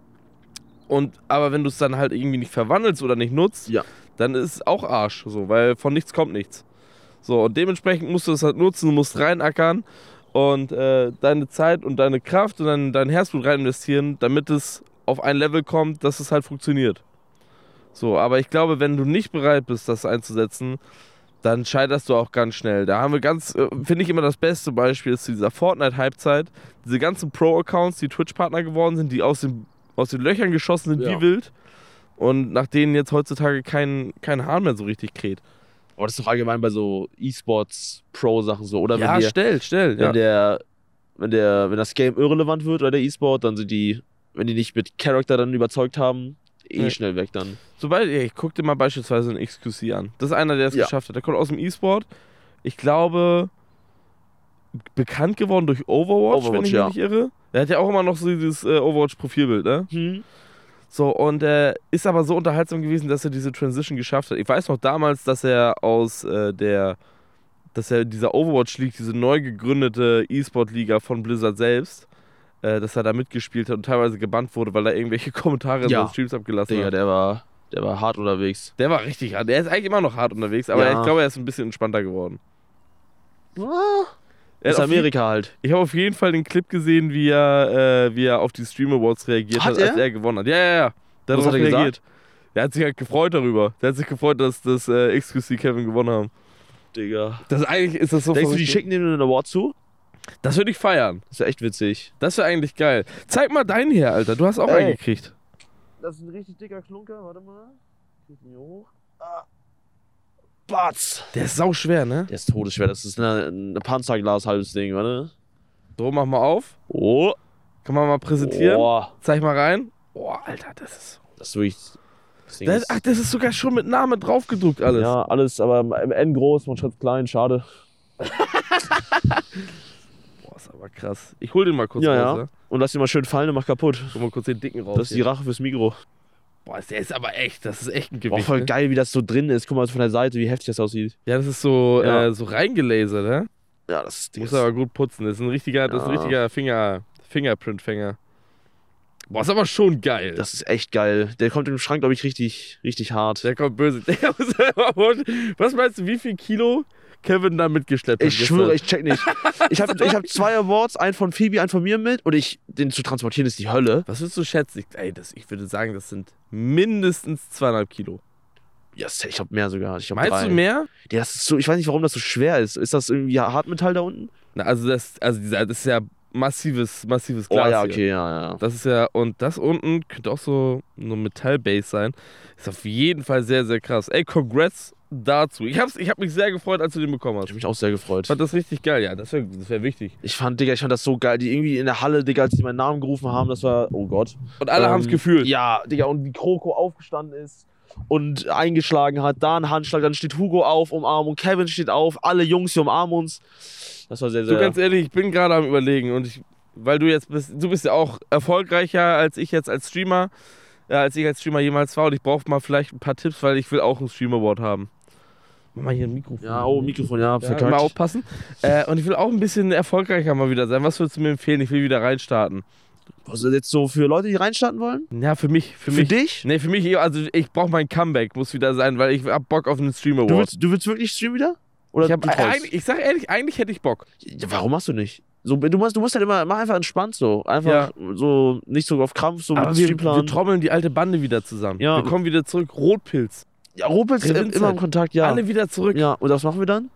und, aber wenn du es dann halt irgendwie nicht verwandelst oder nicht nutzt, Ja. dann ist es auch Arsch, so, weil von nichts kommt nichts. So, und dementsprechend musst du es halt nutzen, du musst reinackern und äh, deine Zeit und deine Kraft und dein, dein Herzblut rein investieren, damit es auf ein Level kommt, dass es halt funktioniert. So, aber ich glaube, wenn du nicht bereit bist, das einzusetzen, dann scheiterst du auch ganz schnell. Da haben wir ganz, äh, finde ich immer das beste Beispiel ist zu dieser Fortnite-Halbzeit. Diese ganzen Pro-Accounts, die Twitch-Partner geworden sind, die aus, dem, aus den Löchern geschossen sind Ja. wie wild und nach denen jetzt heutzutage kein, kein Hahn mehr so richtig kräht. Aber das ist doch allgemein bei so E-Sports-Pro-Sachen so, oder? Ja, wenn, dir, schnell, schnell. wenn, Ja. der, wenn, der, wenn das Game irrelevant wird oder der E-Sport, dann sind die, wenn die nicht mit Charakter dann überzeugt haben, eh Nee. schnell weg dann. Sobald, ey, ich guck dir mal beispielsweise einen X Q C an. Das ist einer, der es Ja. geschafft hat. Der kommt aus dem E-Sport. Ich glaube, bekannt geworden durch Overwatch, wenn Overwatch, ich mich ja. nicht irre. Der hat ja auch immer noch so dieses äh, Overwatch-Profilbild, ne? Hm. So, und er ist aber so unterhaltsam gewesen, dass er diese Transition geschafft hat. Ich weiß noch damals, dass er aus äh, der, dass er dieser Overwatch League, diese neu gegründete E-Sport-Liga von Blizzard selbst, äh, dass er da mitgespielt hat und teilweise gebannt wurde, weil er irgendwelche Kommentare in Ja. seinen Streams abgelassen Digga, hat. der war, der war hart unterwegs. Der war richtig hart. Der ist eigentlich immer noch hart unterwegs, aber Ja. ich glaube, er ist ein bisschen entspannter geworden. Er Das ist hat auf je- Amerika halt. Ich habe auf jeden Fall den Clip gesehen, wie er, äh, wie er auf die Stream Awards reagiert Hat hat, als er? er gewonnen hat. Ja, ja, ja. Der Was hat hat darauf er reagiert. Der hat sich halt gefreut darüber. Der hat sich gefreut, dass das äh, X Q C Kevin gewonnen haben. Digga. Das eigentlich ist das so Denkst du, die verrückt. schicken ihm einen Award zu? Das würde ich feiern. Das ist ja echt witzig. Das wäre eigentlich geil. Zeig mal deinen her, Alter. Du hast auch Ey. einen gekriegt. Das ist ein richtig dicker Klunker, warte mal. Krieg ihn hier hoch. Ah. Batz! Der ist sau schwer, ne? Der ist todesschwer, das ist eine, eine Panzerglas halbes Ding, warte. So, mach mal auf. Oh! Kann man mal präsentieren. Boah. Zeig mal rein. Boah, Alter, das ist. Das ist wirklich. Das Ding Das, ist, ach, das ist sogar schon mit Name draufgedruckt alles. ja, alles, aber im N groß, man schreibt klein, schade. Boah, ist aber krass. Ich hol den mal kurz Ja, raus, ja. ne? Und lass ihn mal schön fallen und mach kaputt. Guck mal kurz den dicken raus. Das ist die hier. Rache fürs Mikro. Boah, der ist aber echt. Das ist echt ein Boah, Gewicht. voll ne? geil, wie das so drin ist. Guck mal von der Seite, wie heftig das aussieht. Ja, das ist so, Ja. äh, so reingelasert, ne? Ja, das ist. Muss aber gut putzen. Das ist ein richtiger, das ist ein Ja. richtiger Finger, Fingerprint-Fänger. Boah, ist aber schon geil. Das ist echt geil. Der kommt im Schrank, glaube ich, richtig, richtig hart. Der kommt böse. Der muss selber holen. Was meinst du, wie viel Kilo Kevin da mitgeschleppt hat? Ich schwöre, ich check nicht. Ich habe ich hab zwei Awards, einen von Phoebe, einen von mir mit. Und ich, den zu transportieren ist die Hölle. Was würdest du schätzen? Ich, ey, das, ich würde sagen, das sind mindestens zweieinhalb Kilo. Ja, ich glaube mehr sogar. Ich glaub Meinst drei. du mehr? Ja, das ist so, ich weiß nicht, warum das so schwer ist. Ist das irgendwie Hartmetall da unten? Na, also das, also dieser, das ist ja massives, massives Oh Glas. ja, hier. okay, ja, ja. Das ist ja, und das unten könnte auch so eine Metallbase sein. Ist auf jeden Fall sehr, sehr krass. Ey, congrats dazu. Ich, hab's, ich hab mich sehr gefreut, als du den bekommen Ich hast. habe mich auch sehr gefreut. Ich fand das richtig geil, ja. Das wäre das wär wichtig. Ich fand, Digga, ich fand das so geil. Die irgendwie in der Halle, Digga, als die meinen Namen gerufen haben, das war, oh Gott. Und alle Ähm, haben's gefühlt. Ja, Digga, und wie Kroko aufgestanden ist und eingeschlagen hat, da ein Handschlag, dann steht Hugo auf, Umarmung, Kevin steht auf, alle Jungs, die umarmen uns. Das war sehr, Du, sehr... ganz ehrlich, ich bin gerade am Überlegen und ich, weil du jetzt bist, du bist ja auch erfolgreicher als ich jetzt als Streamer, äh, als ich als Streamer jemals war und ich brauche mal vielleicht ein paar Tipps, weil ich will auch einen Stream Award haben. Mach mal hier ein Mikrofon. ja, oh, Mikrofon, ja, Ja, verkackt. mal aufpassen. Äh, und ich will auch ein bisschen erfolgreicher mal wieder sein. Was würdest du mir empfehlen? Ich will wieder reinstarten. Also jetzt so für Leute, die reinstarten wollen? Ja, für mich. Für, Für mich. dich? Nee, für mich, eher- also ich brauche mein Comeback, muss wieder sein, weil ich hab Bock auf einen Stream Award. Du willst, du willst wirklich streamen wieder? Oder ich, hab, du träumst? eigentlich, ich sag ehrlich, eigentlich hätte ich Bock. Ja, warum machst du nicht? So, du, musst, du musst halt immer, mach einfach entspannt so. Einfach so, nicht so auf Krampf, so Aber mit wir, Streamplan. wir trommeln die alte Bande wieder zusammen. Ja. Wir kommen wieder zurück. Rotpilz. Ja, Rotpilz ist Revinzeit. immer im Kontakt, ja. Alle wieder zurück. Ja, und was machen wir dann?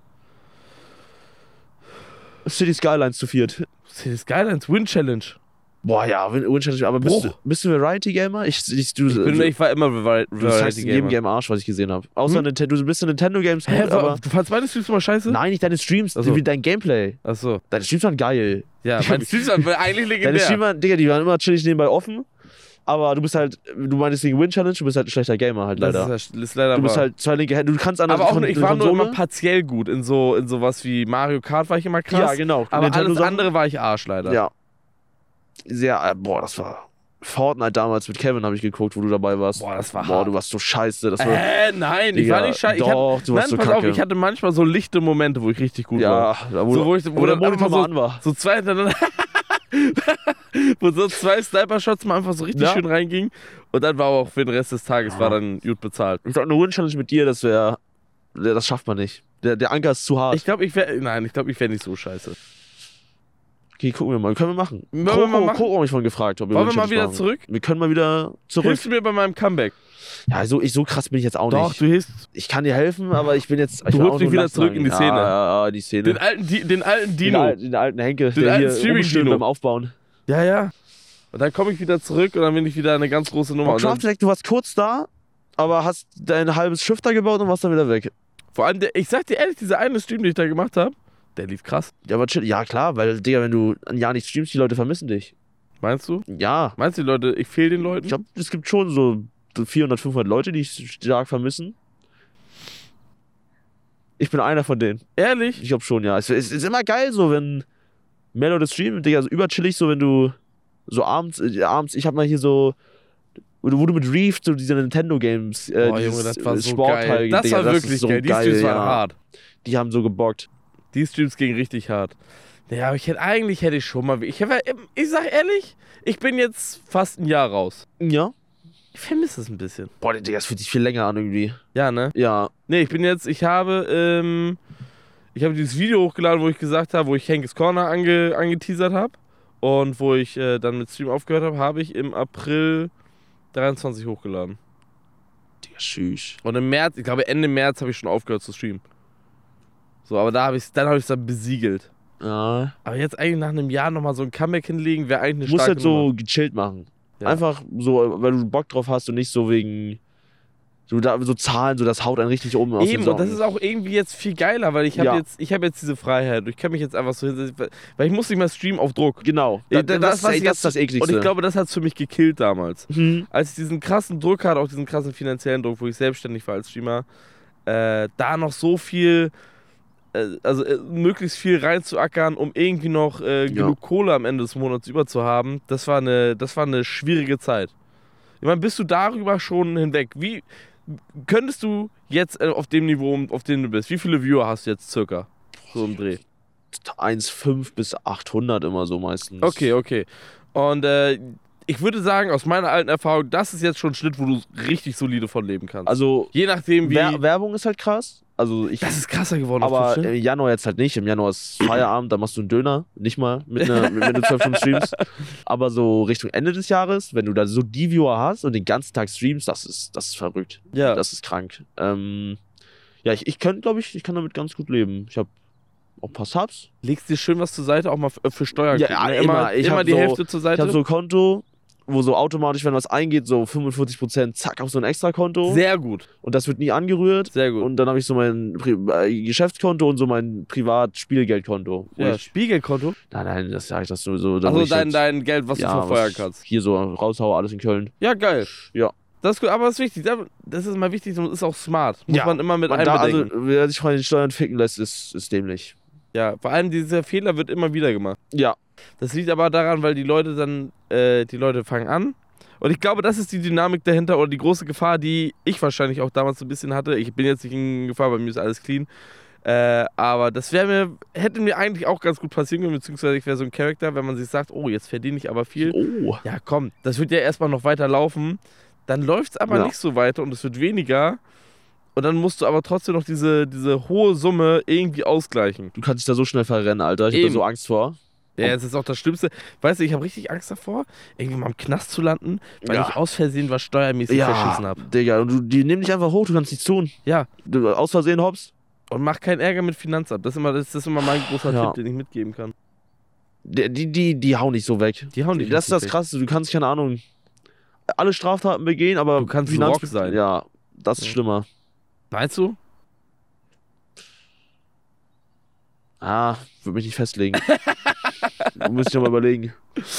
City Skylines zu viert. City Skylines, Win Challenge. Boah, ja, Win, Win Challenge, aber bist, Bruch. du, bist du Variety Gamer? Ich, ich, du, Ich, bin, du, ich war immer Vari du zeigst Variety in jedem Gamer. Game Arsch, was ich gesehen habe. Außer Hm? Nintendo, du bist in Nintendo Games gut, Hä, aber... du fandst meine Streams immer scheiße? Nein, nicht deine Streams, Ach so. wie dein Gameplay. Achso. Deine Streams waren geil. Ja, meine Streams waren eigentlich Deine legendär. Streams waren, Digga, die waren immer chillig nebenbei offen. Aber du bist halt, du meinst wegen Win Challenge, du bist halt ein schlechter Gamer halt leider. Das ist, ist leider Du bist wahr. halt zwei linke Hände, du kannst anders Aber auch Kon- nur, ich war nur Konsole. immer partiell gut. In so in sowas wie Mario Kart war ich immer krass. Ja, genau. Aber alles Nintendo-Sachen. andere war ich Arsch leider. Ja. Sehr, äh, boah, das war Fortnite damals mit Kevin, habe ich geguckt, wo du dabei warst. Boah, das war Boah, hart. du warst so scheiße. Das war, Äh, nein, ich Digga, war nicht scheiße. Ich doch, hatte, du warst nein, so pass auf, kacke. ich hatte manchmal so lichte Momente, wo ich richtig gut war. ja, da wo, So, wo ich- wo wo der dann Monitor einfach mal so- an war. So zwei hintereinander. Wo so zwei Sniper-Shots mal einfach so richtig Ja. schön reingingen. Und dann war auch für den Rest des Tages war dann gut bezahlt. Ich glaube, eine Win-Challenge mit dir, das wäre, das schafft man nicht. Der, der Anker ist zu hart. Ich glaube, ich wäre. Nein, ich glaube, ich wäre nicht so scheiße. Okay, gucken wir mal. Können wir machen. Wollen wir Coco, mal machen? Coco hat mich vorhin gefragt, ob wir Wollen wir mal Win-Challenge wieder machen. zurück? Wir können mal wieder zurück. Hilfst du mir bei meinem Comeback? Ja, so, ich, so krass bin ich jetzt auch Doch, nicht. du hilfst Ich kann dir helfen, aber ich bin jetzt. Ich Du will holst auch mich nur wieder Last zurück sagen. in die Szene. Ja, ja, die Szene. den alten, Di- den alten Den, Dino. al- den alten Henke, Den der alten hier Streaming rumstöhnt Dino. beim Aufbauen. Ja, ja. Und dann komme ich wieder zurück und dann bin ich wieder eine ganz große Nummer. Oh, Und dann, Craft Deck, du warst kurz da, aber hast dein halbes Schiff da gebaut und warst dann wieder weg. vor allem, der, ich sag dir ehrlich, dieser eine Stream, den ich da gemacht habe, der lief krass. Ja, aber chill. Ja, klar, weil, Digga, wenn du ein Jahr nicht streamst, die Leute vermissen dich. Meinst du? Ja. Meinst du, die Leute, ich fehle den Leuten? Ich glaube, es gibt schon so vierhundert, fünfhundert Leute, die ich stark vermissen. Ich bin einer von denen. Ehrlich? Ich glaube schon, ja. Es, es ist immer geil so, wenn mehr Leute streamen, Digga, so überchillig, so wenn du so abends, äh, abends, ich hab mal hier so, wo du, wo du mit Reef so diese Nintendo-Games, äh, Boah, dieses, Junge, das war äh, so Sportteil, geil. Das Digga, war das wirklich ist so geil. Die Streams waren ja. hart. Die haben so gebockt. Die Streams gingen richtig hart. Ja, aber ich hätte, eigentlich hätte ich schon mal. Ich, hab, ich sag ehrlich, ich bin jetzt fast ein Jahr raus. Ja. Ich vermisse es ein bisschen. Boah, Digga, das fühlt sich viel länger an irgendwie. Ja, ne? Ja. Nee, ich bin jetzt, ich habe, ähm, ich habe dieses Video hochgeladen, wo ich gesagt habe, wo ich Henkes Corner ange, angeteasert habe. Und wo ich äh, dann mit Stream aufgehört habe, habe ich im April dreiundzwanzig hochgeladen. Digga, tschüss. Und im März, ich glaube Ende März habe ich schon aufgehört zu streamen. So, aber da habe ich dann habe ich es dann besiegelt. Ja. Aber jetzt eigentlich nach einem Jahr nochmal so ein Comeback hinlegen, wäre eigentlich eine Du musst starke halt so Nummer. gechillt machen. Ja. Einfach so, weil du Bock drauf hast und nicht so wegen so, da, so Zahlen, so das haut einen richtig oben aus den Eben, und das Socken. ist auch irgendwie jetzt viel geiler, weil ich habe Ja. jetzt, ich habe jetzt diese Freiheit. Ich kann mich jetzt einfach so hinsetzen, weil ich muss nicht mehr streamen auf Druck. Genau. Ja, Da- das, das, was ey, ich das jetzt- ist das Ekligste. Und ich glaube, das hat es für mich gekillt damals. Mhm. Als ich diesen krassen Druck hatte, auch diesen krassen finanziellen Druck, wo ich selbstständig war als Streamer, äh, da noch so viel, äh, also äh, möglichst viel reinzuackern, um irgendwie noch äh, genug Kohle am Ende des Monats über zu haben, das war eine, das war eine schwierige Zeit. Ich meine, bist du darüber schon hinweg? Wie könntest du jetzt äh, auf dem Niveau, auf dem du bist, wie viele Viewer hast du jetzt circa? So im Dreh. eins Komma fünf bis achthundert immer so meistens. Okay, okay. Und äh, ich würde sagen, aus meiner alten Erfahrung, das ist jetzt schon ein Schnitt, wo du richtig solide von leben kannst. Also Je nachdem, wie. Wer Werbung ist halt krass. Also ich, Das ist krasser geworden. aber auf Twitch, ne? im Januar jetzt halt nicht. Im Januar ist Feierabend, da machst du einen Döner. Nicht mal, mit einer, mit- wenn du zwölf Stunden streamst. Aber so Richtung Ende des Jahres, wenn du da so die Viewer hast und den ganzen Tag streamst, das ist, das ist verrückt. Ja. Das ist krank. Ähm, ja, ich, ich könnte, glaube ich, ich kann damit ganz gut leben. Ich habe auch ein paar Subs. Legst dir schön was zur Seite, auch mal für, für Steuern. Ja, kriegen, ne? immer. immer, Ich immer hab die so- Hälfte zur Ich Seite. habe so ein Konto, wo so automatisch, wenn was eingeht, so fünfundvierzig Prozent zack auf so ein Extra-Konto. Sehr gut, Und das wird nie angerührt. sehr gut. Und dann habe ich so mein Pri äh, Geschäftskonto und so mein Privat-Spielgeldkonto. wo ja, ich- Spiegelkonto? Nein, nein, das sage ich das nur so. da wo Also ich dein, jetzt- dein Geld, was ja, du verfeuern was kannst. Hier so raushaue, alles in Köln. Ja, geil. Ja. Das ist gut, aber das ist wichtig. Das ist mal wichtig und ist auch smart. Muss Ja. man immer mit Und da, also, einbedenken. wer sich von den Steuern ficken lässt, ist, ist dämlich. Ja, vor allem dieser Fehler wird immer wieder gemacht. Ja. Das liegt aber daran, weil die Leute dann, äh, die Leute fangen an. Und ich glaube, das ist die Dynamik dahinter oder die große Gefahr, die ich wahrscheinlich auch damals so ein bisschen hatte. Ich bin jetzt nicht in Gefahr, bei mir ist alles clean. Äh, aber das wäre mir, hätte mir eigentlich auch ganz gut passieren können, beziehungsweise ich wäre so ein Charakter, wenn man sich sagt, oh, jetzt verdiene ich aber viel. Oh. Ja, komm, das wird ja erstmal noch weiter laufen. Dann läuft es aber Ja. nicht so weiter und es wird weniger. Und dann musst du aber trotzdem noch diese, diese hohe Summe irgendwie ausgleichen. Du kannst dich da so schnell verrennen, Alter. Ich hab da Eben. so Angst vor. Ja, es ist auch das Schlimmste. Weißt du, ich habe richtig Angst davor, irgendwann mal im Knast zu landen, weil Ja. ich aus Versehen was steuermäßig verschissen habe. Digga, und du, die nehmen dich einfach hoch, du kannst nichts tun. Ja, Du, aus Versehen hops. und mach keinen Ärger mit Finanzamt. Das ist immer, das ist immer mein großer Ja. Tipp, den ich mitgeben kann. Die, die, die, die hauen nicht so weg. Die hauen dich Das ist nicht das weg. Krasse, du kannst, keine Ahnung, alle Straftaten begehen, aber Du kannst Finanz- Rock sein. Ja, das ist Ja. schlimmer. Meinst du? Ah, würde mich nicht festlegen. Muss ich noch mal überlegen.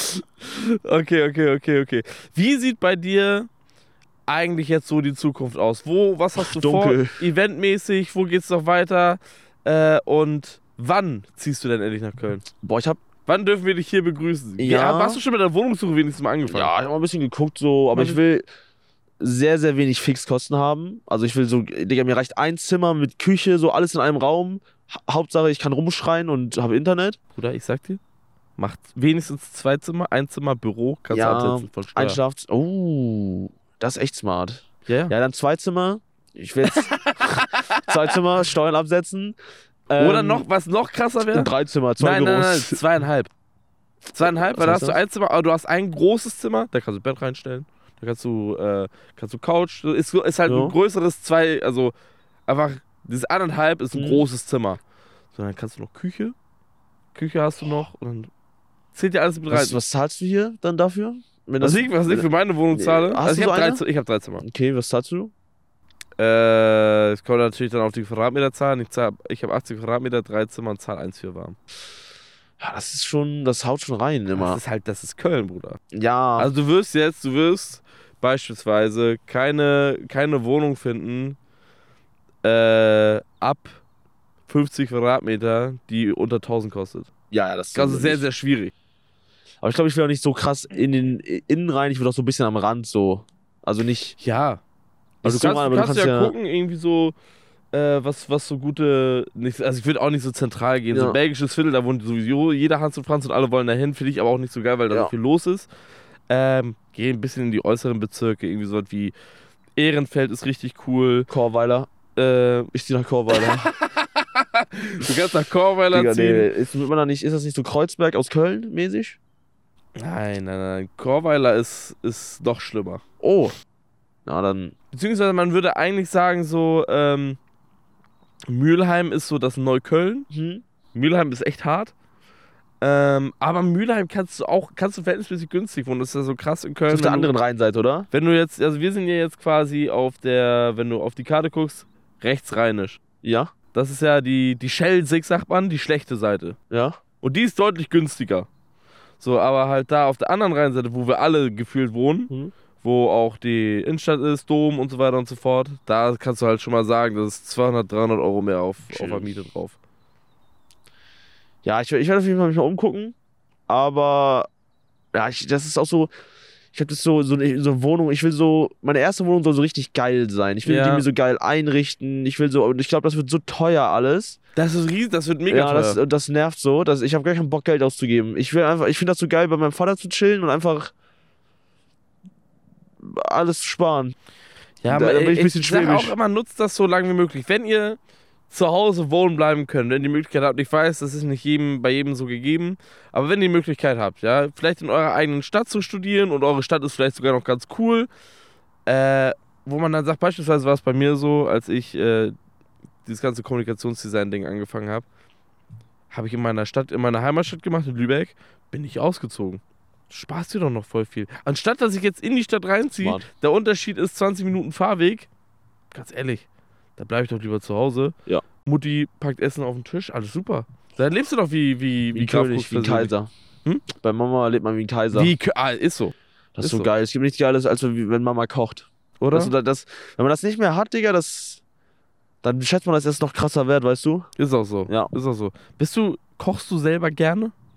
Okay, okay, okay, okay. Wie sieht bei dir eigentlich jetzt so die Zukunft aus? Wo, was hast du Dunkel. vor? Eventmäßig, wo geht's noch weiter? Äh, und wann ziehst du denn endlich nach Köln? Boah, ich hab, Wann dürfen wir dich hier begrüßen? Ja. Wie, hast du schon mit der Wohnungssuche wenigstens mal angefangen? ja, ich hab mal ein bisschen geguckt so, aber Mal ich will sehr, sehr wenig Fixkosten haben. Also ich will so, Digga, mir reicht ein Zimmer mit Küche, so alles in einem Raum. Ha- Hauptsache, ich kann rumschreien und habe Internet. Bruder, ich sag dir, macht wenigstens zwei Zimmer, ein Zimmer, Büro, kannst du Ja, absetzen von Steuer. Ein Schlafzimmer. Oh, das ist echt smart. Ja, ja. Ja, dann zwei Zimmer. Ich will jetzt zwei Zimmer, Steuern absetzen. Oder Ähm, noch, was noch krasser wäre? Drei Zimmer, zwei Nein, nein, Büros. nein, zweieinhalb. Zweieinhalb, Was weil da heißt hast du das? ein Zimmer, aber du hast ein großes Zimmer, da kannst du Bett reinstellen, da kannst du, äh, kannst du Couch, so ist, so- ist halt Ja. ein größeres zwei, also einfach, dieses anderthalb ist ein Mhm. großes Zimmer. So, dann kannst du noch Küche, Küche hast du noch und dann zählt dir alles mit rein. Was, was zahlst du hier dann dafür? Wenn Was das- ich, was ich für meine Wohnung zahle? Hast Also du ich so habe drei, eine? Zi- ich hab drei Zimmer. Okay, was zahlst du? Äh, es kommt natürlich dann auf die Quadratmeterzahlen. Ich, zahl, ich habe achtzig Quadratmeter, drei Zimmer und zahle eins für warm. Ja, das ist schon, das haut schon rein immer. Das ist halt, das ist Köln, Bruder. Ja, Also du wirst jetzt, du wirst beispielsweise keine, keine Wohnung finden äh, ab fünfzig Quadratmeter, die unter tausend kostet. ja, ja, das ist Das ist sehr, nicht. sehr schwierig. Aber ich glaube, ich will auch nicht so krass in den Innen rein, ich will auch so ein bisschen am Rand so. Also nicht. Ja. Also Nicht du so kannst, rein, du aber kannst ja, gucken, irgendwie so, äh, was, was so gute, nicht, also ich würde auch nicht so zentral gehen, so Ja. ein belgisches Viertel, da wohnt sowieso jeder Hans und Franz und alle wollen dahin, finde ich aber auch nicht so geil, weil da Ja. so viel los ist. Ähm, geh ein bisschen in die äußeren Bezirke, irgendwie so was wie Ehrenfeld ist richtig cool. Chorweiler. Äh, Ich zieh nach Chorweiler. du kannst nach Chorweiler Digga, ziehen. nee, ist, wird man da nicht, ist das nicht so Kreuzberg aus Köln mäßig? Nein, nein, nein. Chorweiler ist, ist noch schlimmer. Oh. Na dann. Beziehungsweise man würde eigentlich sagen, so, ähm, Mülheim ist so das Neukölln. Hm? Mülheim ist echt hart. Ähm, aber Mülheim kannst du auch, kannst du verhältnismäßig günstig wohnen. Das ist ja so krass in Köln. Ist auf der wenn du- anderen Rheinseite, oder? Wenn du jetzt, also wir sind ja jetzt quasi auf der, wenn du auf die Karte guckst, rechtsrheinisch. Ja. Das ist ja die, die Schelsig, sagt man, die schlechte Seite. Ja. Und die ist deutlich günstiger. So, aber halt da auf der anderen Rheinseite, wo wir alle gefühlt wohnen, Mhm. wo auch die Innenstadt ist, Dom und so weiter und so fort, da kannst du halt schon mal sagen, das ist zweihundert, dreihundert Euro mehr auf, auf Schön. der Miete drauf. Ja, ich, ich werde auf jeden Fall mich mal umgucken. Aber ja, ich, das ist auch so. Ich habe das so, so eine, so eine Wohnung. Ich will so. Meine erste Wohnung soll so richtig geil sein. Ich will Ja. die mir so geil einrichten. Ich will so. Und ich glaube, das wird so teuer alles. Das ist riesig, das wird mega Ja, teuer. das, das nervt so. Dass ich habe gar keinen Bock, Geld auszugeben. Ich will einfach. Ich finde das so geil, bei meinem Vater zu chillen und einfach alles sparen. Ja, Da- aber da bin ich ein bisschen ich sage schwäbisch. auch immer, nutzt das so lange wie möglich. Wenn ihr zu Hause wohnen bleiben könnt, wenn ihr die Möglichkeit habt, ich weiß, das ist nicht jedem, bei jedem so gegeben, aber wenn ihr die Möglichkeit habt, ja, vielleicht in eurer eigenen Stadt zu studieren und eure Stadt ist vielleicht sogar noch ganz cool, äh, wo man dann sagt, beispielsweise war es bei mir so, als ich äh, dieses ganze Kommunikationsdesign-Ding angefangen habe, habe ich in meiner Stadt, in meiner Heimatstadt gemacht, in Lübeck, bin ich ausgezogen. Spaß dir doch noch voll viel. Anstatt, dass ich jetzt in die Stadt reinziehe, Smart. der Unterschied ist zwanzig Minuten Fahrweg, ganz ehrlich, da bleibe ich doch lieber zu Hause. Ja. Mutti packt Essen auf den Tisch, alles super. Dann lebst du doch wie wie Wie, wie König, Graf wie ein persönlich. Kaiser. Hm? Bei Mama lebt man wie ein Kaiser. Wie Kö- ah, ist so, Das ist ist so so. geil. Es gibt nichts Geiles, als wenn Mama kocht. oder? Also, das, wenn man das nicht mehr hat, Digga, das. Dann schätzt man das erst noch krasser wert, weißt du? Ist auch so. Ja. Ist auch so. Bist du, kochst du selber gerne?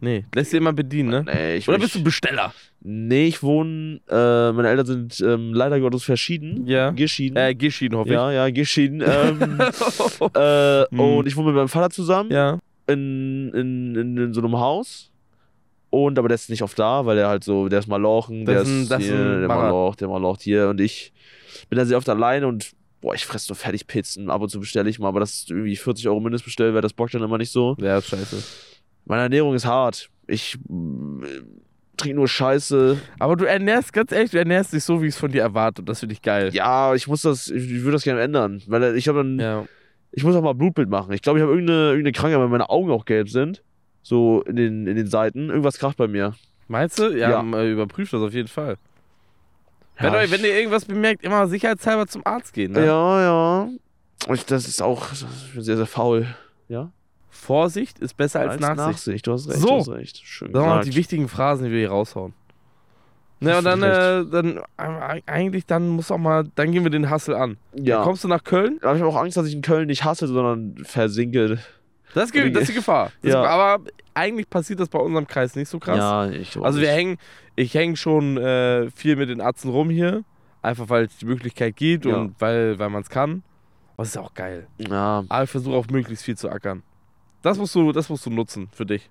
Nee, lässt dir immer bedienen, ne? Nee, ich Oder ich, bist du Besteller? Nee, ich wohne, äh, meine Eltern sind ähm, leider Gottes verschieden. Ja. Geschieden. Äh, geschieden, hoffe ja, ja, geschieden. Ähm, äh, Hm. Und ich wohne mit meinem Vater ich. zusammen Ja. in, in, in, in so einem Haus. Und aber der ist nicht oft da, weil der halt so, der ist Malochen, der Das ist ein- ist das ist hier, ein der Macher. Maloch, der Malocht hier. Und ich bin da sehr oft alleine und boah, ich fresse so Fertigpizzen. Ab und zu bestelle ich mal, aber das ist irgendwie vierzig Euro Mindestbestellwert, das bockt dann immer nicht so. Ja, ist scheiße. Meine Ernährung ist hart. Ich äh, trinke nur Scheiße. Aber du ernährst, ganz ehrlich, du ernährst dich so, wie ich es von dir erwarte. Und das finde ich geil. Ja, ich muss das, ich, ich würde das gerne ändern. Weil ich habe dann, Ja. ich muss auch mal Blutbild machen. Ich glaube, ich habe irgendeine, irgendeine Krankheit, weil meine Augen auch gelb sind. So in den, in den Seiten. Irgendwas kracht bei mir. Meinst du? Ja, Ja. m- äh, überprüf das auf jeden Fall. Ja, wenn, euch, ich- wenn ihr irgendwas bemerkt, immer sicherheitshalber zum Arzt gehen. Ne? Ja, ja. Ich, das ist auch ich bin sehr, sehr faul. Ja? Vorsicht ist besser als, Nachsicht. Nachsicht. Du hast recht, So. du hast recht. Schön Sagen wir mal gesagt. die wichtigen Phrasen, die wir hier raushauen. Ne, und dann, äh, dann äh, eigentlich, dann muss auch mal, dann gehen wir den Hustle an. Ja. Dann kommst du nach Köln, Aber ich habe auch Angst, dass ich in Köln nicht hasse, sondern versinke. das, ist ge- das ist die Gefahr. Das Ja. ist, aber eigentlich passiert das bei unserem Kreis nicht so krass. Ja, ich auch Also wir nicht. hängen, ich hänge schon äh, viel mit den Atzen rum hier, einfach weil es die Möglichkeit gibt Ja. und weil, weil man es kann. Aber es ist auch geil. Ja. Aber ich versuche auch möglichst viel zu ackern. Das musst du, das musst du nutzen für dich.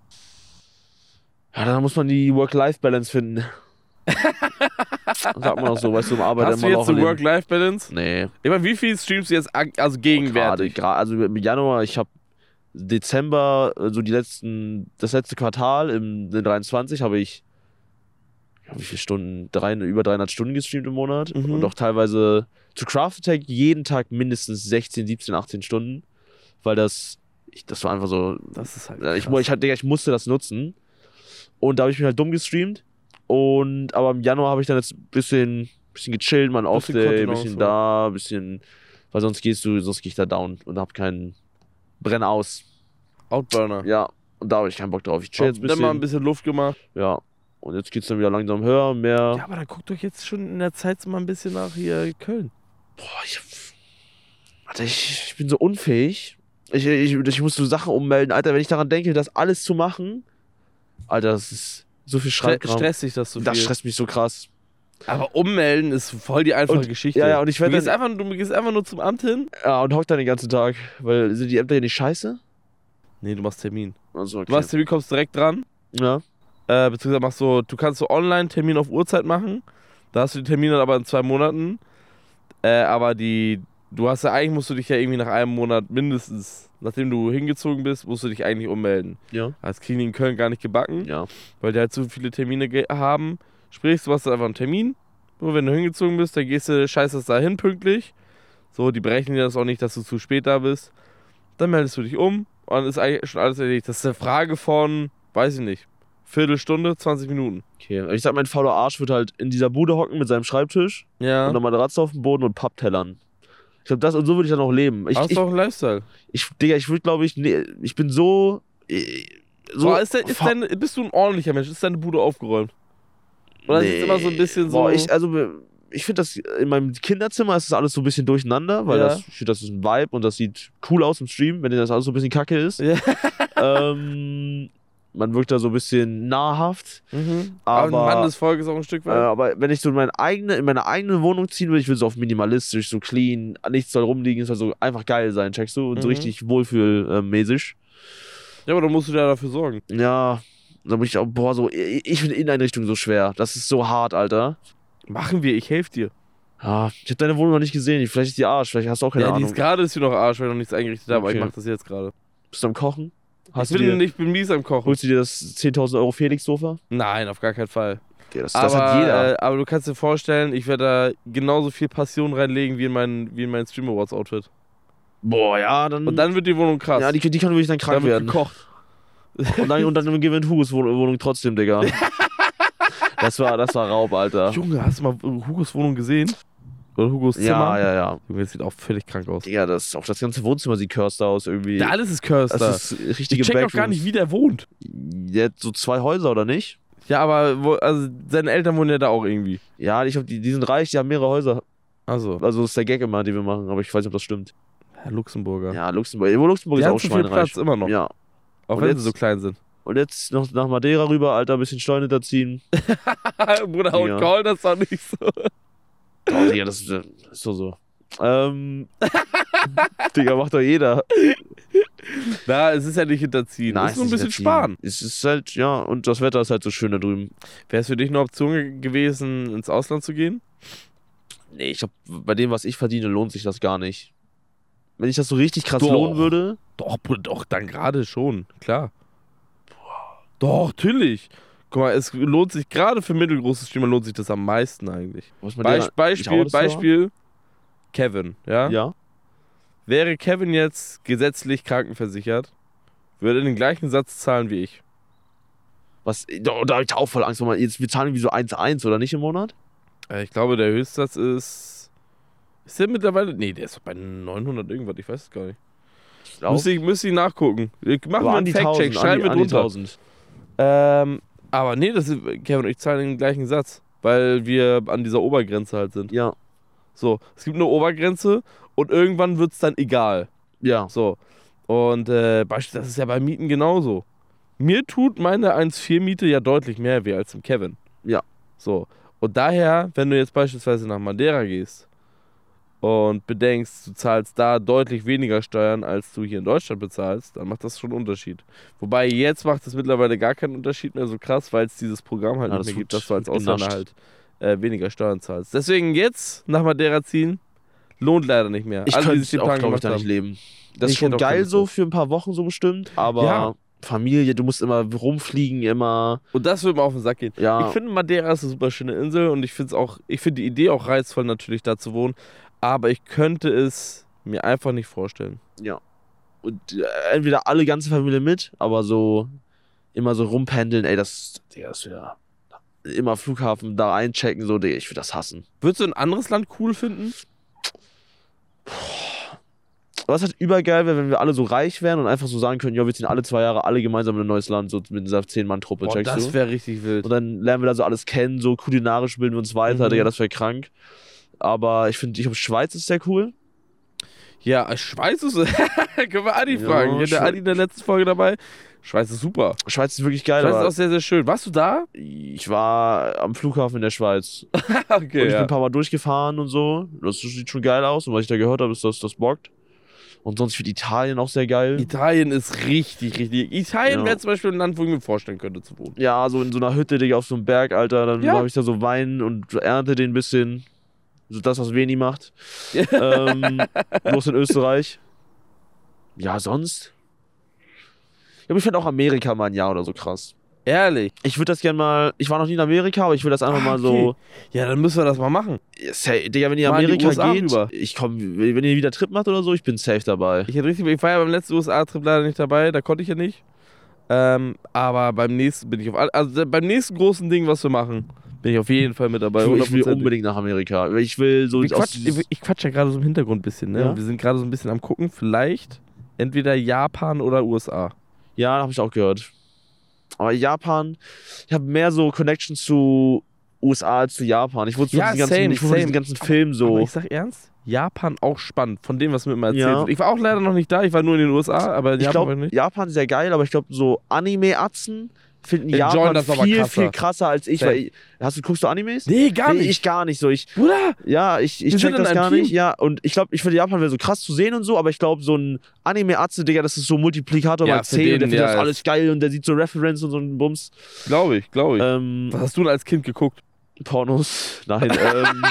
Ja, dann muss man die Work-Life-Balance finden. Sagt man auch so, weißt du, im Arbeit Hast du immer jetzt noch so Work-Life-Balance? Nee. Ich meine, wie viel streamst du jetzt ag- also Gerade, gegenwärtig? gerade, also im Januar, ich habe Dezember, äh, so die letzten, das letzte Quartal im in dreiundzwanzig habe ich, ja, wie viele Stunden? Drei, über dreihundert Stunden gestreamt im Monat Mhm. und auch teilweise zu Craft Attack jeden Tag mindestens sechzehn, siebzehn, achtzehn Stunden, weil das, ich, das war einfach so, Das ist halt äh, ich, krass. mu- ich, halt, Digga, ich musste das nutzen und da habe ich mich halt dumm gestreamt und aber im Januar habe ich dann jetzt ein bisschen, bisschen gechillt, mal ein Bisschen Off-Day, ein Kontenance, bisschen ja. da, ein bisschen, weil sonst gehst du, sonst gehe ich da down und hab keinen Brenn aus. Outburner. Ja, und da habe ich keinen Bock drauf. Ich chill jetzt ein Dann mal ein bisschen. bisschen Luft gemacht. Ja, und jetzt geht's dann wieder langsam höher, mehr. Ja, aber dann guckt euch jetzt schon in der Zeit so mal ein bisschen nach hier Köln. Boah, ich, Alter, ich, ich bin so unfähig. Ich, ich, ich muss so Sachen ummelden. Alter, wenn ich daran denke, das alles zu machen, Alter, das ist so viel Stre Schreibkram. stresst dich das so viel. Das stresst mich so krass. Aber ummelden ist voll die einfache Und- Geschichte. ja, ja, und ich du, werd gehst dann- einfach, du gehst einfach nur zum Amt hin. Ja, und hock dann den ganzen Tag. Weil sind die Ämter hier nicht scheiße? Nee, du machst Termin. Also, okay. Du machst Termin, kommst direkt dran. Ja. Äh, beziehungsweise machst so, du kannst so online Termin auf Uhrzeit machen. Da hast du die Termine aber in zwei Monaten. Äh, aber die, du hast ja eigentlich, musst du dich ja irgendwie nach einem Monat mindestens, nachdem du hingezogen bist, musst du dich eigentlich ummelden. Ja. Das kriegen die in Köln gar nicht gebacken, Ja. weil die halt so viele Termine ge- haben. Sprich, du hast einfach einen Termin. So, wenn du hingezogen bist, dann gehst du, scheiß das da hin pünktlich. So, die berechnen dir das auch nicht, dass du zu spät da bist. Dann meldest du dich um und dann ist eigentlich schon alles erledigt. Das ist eine Frage von, weiß ich nicht, Viertelstunde, zwanzig Minuten. Okay. Ich sag, mein fauler Arsch wird halt in dieser Bude hocken mit seinem Schreibtisch Ja. und eine Matratze auf dem Boden und Papptellern. Ich glaube, das und so würde ich dann auch leben. Ich, Hast ich, du auch einen Lifestyle? ich, Digga, ich würde, glaube ich, nee, ich bin so. äh, so Boah, ist, der, ist fa- deine, bist du ein ordentlicher Mensch? Ist deine Bude aufgeräumt? Oder ist es immer so ein bisschen so. Boah, ich, also, ich finde das, in meinem Kinderzimmer ist das alles so ein bisschen durcheinander, weil Ja. das, ich finde, das ist ein Vibe und das sieht cool aus im Stream, wenn das alles so ein bisschen kacke ist. Ja. ähm, man wirkt da so ein bisschen nahrhaft. Mhm. Aber, Aber- ein Mann des Volkes auch ein Stück Äh, weit. aber wenn ich so in meine eigene, in meine eigene Wohnung ziehen will, ich will so auf minimalistisch, so clean, nichts soll rumliegen, es soll so einfach geil sein, checkst du? Und so Mhm. richtig wohlfühlmäßig. Ja, aber dann musst du ja dafür sorgen. Ja, da muss ich auch, boah, so, ich ich finde Inneneinrichtung so schwer. Das ist so hart, Alter. Machen wir, ich helfe dir. Ja, ich habe deine Wohnung noch nicht gesehen. Vielleicht ist die Arsch, vielleicht hast du auch keine Ja, die Ahnung. ist gerade ist sie noch Arsch, weil ich noch nichts eingerichtet habe, aber Okay. ich mache das jetzt gerade. Bist du am Kochen? Hast Ich du bin, dir, ich bin mies am Kochen. holst du dir das zehntausend Euro Felix-Sofa? Nein, auf gar keinen Fall. Ja, das, aber, das hat jeder. Äh, aber du kannst dir vorstellen, ich werde da genauso viel Passion reinlegen wie in mein, wie in mein Stream Awards Outfit. Boah, ja, dann. Und dann wird die Wohnung krass. ja, die, die kann wirklich dann da krank wird werden. gekocht. Und dann, und dann gewinnt Hugos Wohnung, Wohnung trotzdem, Digga. Das war, das war Raub, Alter. Junge, hast du mal Hugos Wohnung gesehen? Oder Hugos Zimmer? Ja, ja, ja. Junge, das sieht auch völlig krank aus. Digga, das, auch das ganze Wohnzimmer sieht cursed aus irgendwie. Ja, alles ist cursed da. das ist richtige Ich check auch Backrooms. gar nicht, wie der wohnt. Der hat so zwei Häuser, oder nicht? Ja, aber wo, also seine Eltern wohnen ja da auch irgendwie. Ja, ich hab, die, die sind reich, die haben mehrere Häuser. Also, Also das ist der Gag immer, den wir machen, aber ich weiß nicht, ob das stimmt. Herr Luxemburger. Ja, Luxemburg. Wo Luxemburg Die ist haben auch zu viel schweinereich. Platz immer noch. Ja. Auch Und wenn jetzt- sie so klein sind. Und jetzt noch nach Madeira rüber, Alter, ein bisschen Steuern hinterziehen. Bruder, und Ja. Call, das doch nicht so. Oh, Digga, das ist, das ist doch so. Ähm, Digga, macht doch jeder. Na, es ist ja nicht hinterziehen. Nein, es ist nur ein es bisschen nicht sparen. Es ist halt, ja, und das Wetter ist halt so schön da drüben. Wäre es für dich eine Option gewesen, ins Ausland zu gehen? Nee, ich glaube, bei dem, was ich verdiene, lohnt sich das gar nicht. Wenn ich das so richtig krass Doch. lohnen würde. Doch, Bruder, doch, dann gerade schon, klar. Doch, natürlich. Guck mal, es lohnt sich, gerade für mittelgroße Streamer lohnt sich das am meisten eigentlich. Was man Beis der- Beispiel, ich auch das Beispiel, Kevin, ja? Ja. Wäre Kevin jetzt gesetzlich krankenversichert, würde er den gleichen Satz zahlen wie ich. Was, da, da hab ich auch voll Angst, weil jetzt wir zahlen irgendwie so eins eins oder nicht im Monat? Äh, Ich glaube, der Höchstsatz ist. Ist der mittlerweile. Nee, der ist doch bei neunhundert irgendwas, ich weiß es gar nicht. Ich glaub, Müsste ich, müsste ich nachgucken. Machen wir aber an einen die Fact-Check, tausend, an schreiben die, wir an die drunter. tausend. Ähm, aber nee, das ist, Kevin und ich zahlen den gleichen Satz, weil wir an dieser Obergrenze halt sind. Ja, So, es gibt eine Obergrenze und irgendwann wird es dann egal. ja. So. Und äh, Beispiel, das ist ja bei Mieten genauso. Mir tut meine eins Komma vier Miete ja deutlich mehr weh als dem Kevin. Ja. So. Und daher, wenn du jetzt beispielsweise nach Madeira gehst und bedenkst, du zahlst da deutlich weniger Steuern, als du hier in Deutschland bezahlst, dann macht das schon einen Unterschied. Wobei jetzt macht es mittlerweile gar keinen Unterschied mehr so krass, weil es dieses Programm halt Ja, nicht das mehr gibt, wird dass du als Ausländer genascht. halt äh, weniger Steuern zahlst. Deswegen jetzt nach Madeira ziehen, lohnt leider nicht mehr. Ich Alle, die sich könnte den auch, Plan glaube ich, gemacht da nicht haben. leben. Das Ich ist schon hätte auch keine geil Lust so drauf. für ein paar Wochen so bestimmt, aber Ja. Familie, du musst immer rumfliegen, immer. Und das würde mir auf den Sack gehen. Ja. Ich finde Madeira ist eine super schöne Insel und ich finde auch, ich finde die Idee auch reizvoll, natürlich da zu wohnen. Aber ich könnte es mir einfach nicht vorstellen. Ja. Und äh, entweder alle ganze Familie mit, aber so immer so rumpendeln, ey, das, Digga, das wäre immer Flughafen da einchecken, so, Digga, ich würde das hassen. Würdest du ein anderes Land cool finden? Was halt übergeil wäre, wenn wir alle so reich wären und einfach so sagen können, ja, wir ziehen alle zwei Jahre alle gemeinsam in ein neues Land, so mit dieser zehn-Mann-Truppe, Boah, checkst das du? wäre richtig wild. Und dann lernen wir da so alles kennen, so kulinarisch bilden wir uns weiter, Mhm. Digga, das wäre krank. Aber ich finde, ich glaube, Schweiz ist sehr cool. Ja, Schweiz ist. Können wir Adi Ja, fragen. Ich hatte Schwe- Adi in der letzten Folge dabei. Schweiz ist super. Schweiz ist wirklich geil, Schweiz ist aber auch sehr, sehr schön. Warst du da? ich war am Flughafen in der Schweiz. Okay, Und ich bin ja. ein paar Mal durchgefahren und so. Das sieht schon geil aus. Und was ich da gehört habe, ist, dass das bockt. Und sonst wird Italien auch sehr geil. Italien ist richtig, richtig. Italien Ja. wäre zum Beispiel ein Land, wo ich mir vorstellen könnte zu wohnen. Ja, so in so einer Hütte, Digga, auf so einem Berg, Alter. Dann Ja. habe ich da so Wein und ernte den ein bisschen. So das, was Veni macht. ähm, bloß in Österreich. Ja, sonst? Ich glaube, ich fände auch Amerika mal ein Jahr oder so krass. Ehrlich. Ich würde das gerne mal. Ich war noch nie in Amerika, aber ich will das einfach Ah, mal okay. so. Ja, dann müssen wir das mal machen. Safe, Digga, wenn ihr Mal in die Amerika U S A geht, rüber. ich komm, wenn ihr wieder Trip macht oder so, ich bin safe dabei. Ich hätte richtig, ich war ja beim letzten U S A-Trip leider nicht dabei, da konnte ich ja nicht. Ähm, aber beim nächsten bin ich auf all- also beim nächsten großen Ding, was wir machen, bin ich auf jeden Fall mit dabei. Ich, will- ich will hundertprozentig. unbedingt nach Amerika. Ich will so Ich aus quatsch, dieses- ich, ich quatsch ja gerade so im Hintergrund ein bisschen, ne? Ja? Wir sind gerade so ein bisschen am gucken, vielleicht entweder Japan oder U S A. Ja, habe ich auch gehört. Aber Japan, ich habe mehr so Connection zu U S A als zu Japan. Ich wurde von Ja, diesen ganzen, same, ich wurde von diesen same. ganzen Filmen Aber so. ich sag ernst, Japan auch spannend, von dem, was mir immer erzählt Ja. wird. Ich war auch leider noch nicht da, ich war nur in den U S A, aber in Ich Japan war glaube, ich nicht. Japan ist sehr geil, aber ich glaube, so Anime-Atzen finden Enjoyen Japan das aber viel, krasser. viel krasser als ich. Same. Weil, ich- hast du, guckst du Animes? Nee, gar Nee, nicht. ich gar nicht so. Ich, Bruder, ja, ich, ich Wir check sind in das einem gar Team. nicht. Ja, und ich glaube, ich finde Japan wäre so krass zu sehen und so, aber ich glaube, so ein Anime-Atze, Digga, das ist so Multiplikator Ja, mal für zehn und der den, findet ja, das ist- alles geil und der sieht so Reference und so einen Bums. glaube ich, glaube ich. Ähm, Was hast du denn als Kind geguckt? Pornos. Nein, ähm,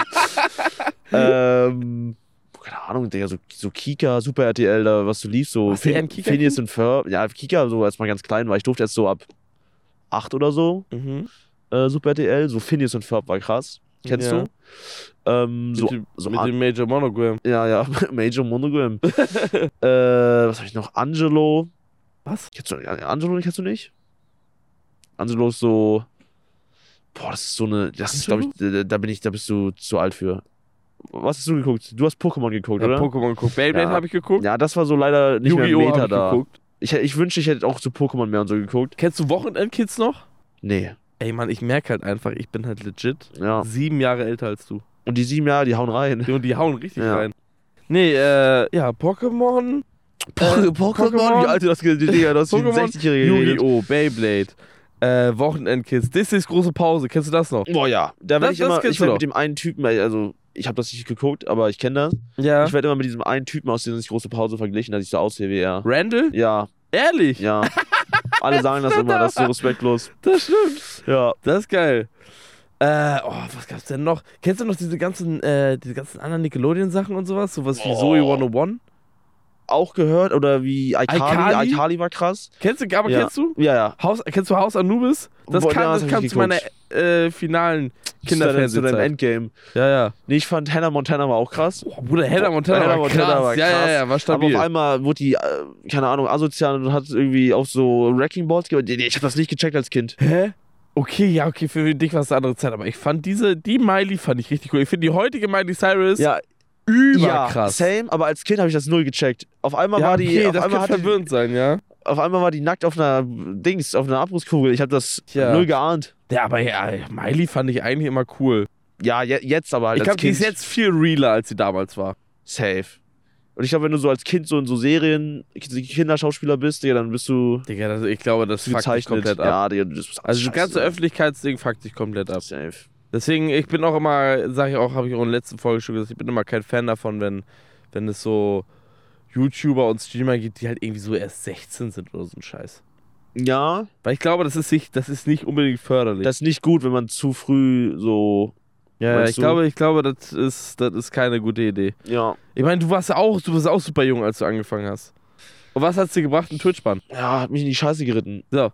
ähm, keine Ahnung, Digga, so, so Kika, Super R T L, da, was du liest, so Warst du eher ein Kika-Kind? Phineas und Ferb. Ja, Kika, so als man ganz klein war. Ich durfte erst so ab acht oder so, Mhm. äh, Super R T L, so Phineas und Ferb war krass. Kennst Ja. du? Ähm, so, mit dem, so mit an- dem Major Monogram. ja, ja, Major Monogram. äh, was habe ich noch? Angelo. Was? Kennst du, ja, Angelo kennst du nicht? Angelo ist so. Boah, das ist so eine. Das ist, glaube ich, da, da bin ich, da bist du zu alt für. Was hast du geguckt? Du hast Pokémon geguckt, Ja, oder? Pokémon geguckt. Beyblade Ja. habe ich geguckt. Ja, das war so leider nicht mehr im Yu-Gi-Oh! Meta habe ich da. geguckt. Ich, ich wünschte, ich hätte auch zu Pokémon mehr und so geguckt. Kennst du Wochenendkids noch? Nee. Ey, Mann, ich merke halt einfach, ich bin halt legit Ja. sieben Jahre älter als du. Und die sieben Jahre, die hauen rein. Und die hauen richtig Ja. rein. Nee, äh, ja, Pokémon Äh, Pokémon? Pokémon? Wie alt du das Digga, du hast wie ein Pokémon, sechzig-Jähriger geredet. Yu-Gi-Oh!, Beyblade, äh, Wochenendkids, Disneys große Pause. Kennst du das noch? Boah, ja. Da Das- werde ich das immer, kennst ich du werde doch. mit dem einen Typen, also ich habe das nicht geguckt, aber ich kenne das. Ja. Ich werde immer mit diesem einen Typen aus der große Pause verglichen, dass ich so aussehe wie er. Randall? Ja, Ehrlich? ja. Alle sagen das immer, das ist so respektlos. Das stimmt. Ja. Das ist geil. Äh, oh, was gab's denn noch? Kennst du noch diese ganzen, äh, diese ganzen anderen Nickelodeon-Sachen und sowas? Sowas wie Oh. Zoe hundertundeins? Auch gehört, oder wie Aikali. Aikali? Aikali war krass. Kennst du, aber Ja. kennst du? Ja, ja. Haus, kennst du Haus Anubis? Das Boah, kann, ja, das das hab kann ich zu meiner äh, finalen Zu deinem Kinderfernsehzeit. Endgame. Ja, ja. Nee, ich fand Hannah Montana war auch krass. Oh, Bruder, Hannah Montana, Hannah war Montana krass. war Ja, ja, krass. ja, war Aber stabil. auf einmal wurde die, äh, keine Ahnung, asozial und hat irgendwie auf so Wrecking Balls gemacht. Nee, ich hab das nicht gecheckt als Kind. Hä? Okay, ja, okay, für dich war es eine andere Zeit, aber ich fand diese, die Miley fand ich richtig cool. Ich finde die heutige Miley Cyrus Ja, überkrass. Ja, same, aber als Kind habe ich das null gecheckt. Auf einmal Ja, war die, okay, auf das einmal kann hatte die, verwirrend sein, ja. auf einmal war die nackt auf einer Dings, auf einer Abrisskugel. Ich habe das Tja. null geahnt. Ja, aber ja, Miley fand ich eigentlich immer cool. Ja, je, jetzt aber halt Ich als glaube, die Kind. ist jetzt viel realer, als sie damals war. Safe. Und ich glaube, wenn du so als Kind so in so Serien Kinderschauspieler bist, Digga, dann bist du Digga, das, ich glaube, das fuckt dich gezeichnet. komplett ab. Ja, Digga, du bist Also das ganze Öffentlichkeitsding fuckt dich komplett ab. Safe. Deswegen, ich bin auch immer, sage ich auch, habe ich auch in der letzten Folge schon gesagt, ich bin immer kein Fan davon, wenn, wenn es so YouTuber und Streamer gibt, die halt irgendwie so erst sechzehn sind oder so ein Scheiß. Ja, Weil ich glaube, das ist nicht, das ist nicht unbedingt förderlich. das ist nicht gut, wenn man zu früh so. ja, meinst ich du? glaube, ich glaube, das ist, das ist keine gute Idee. Ja. Ich meine, du warst ja auch, du warst auch super jung, als du angefangen hast. Und was hat's dir gebracht? Ein Twitch-Bann. Ja, hat mich in die Scheiße geritten. So.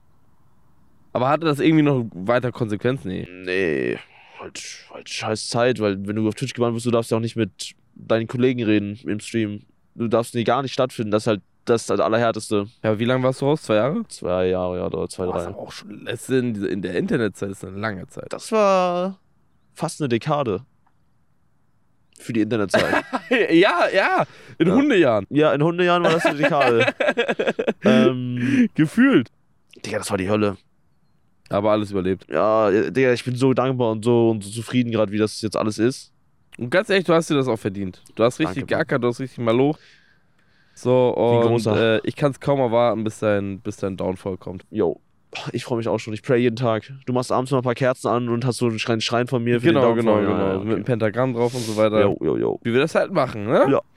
Aber hatte das irgendwie noch weiter Konsequenzen? Nee. Nee, halt, halt scheiß Zeit, weil wenn du auf Twitch gebannt wirst, du darfst ja auch nicht mit deinen Kollegen reden im Stream. Du darfst nie gar nicht stattfinden. Das ist halt das, ist das Allerhärteste. Ja, aber wie lange warst du raus? Zwei Jahre? Zwei Jahre, ja, oder zwei, Boah, das ist drei. aber auch schon, das ist in, in der Internetzeit ist eine lange Zeit. Das war fast eine Dekade. Für die Internetzeit. ja, ja, in Ja. Hundejahren. Ja, in Hundejahren war das eine Dekade. ähm, Gefühlt. Digga, das war die Hölle. Aber alles überlebt. Ja, Digga, ich bin so dankbar und so, und so zufrieden gerade, wie das jetzt alles ist. Und ganz ehrlich, du hast dir das auch verdient. Du hast richtig Danke, geackert, du hast richtig Maloch. So, und großer. äh, ich kann es kaum erwarten, bis dein, bis dein Downfall kommt. Yo, ich freue mich auch schon. Ich pray jeden Tag. Du machst abends mal ein paar Kerzen an und hast so einen Schrein, Schrein von mir für Genau, den genau, Downfall. genau. Ja, ja, Mit einem okay. Pentagramm drauf und so weiter. Jo, jo, jo. Wie wir das halt machen, ne? Ja.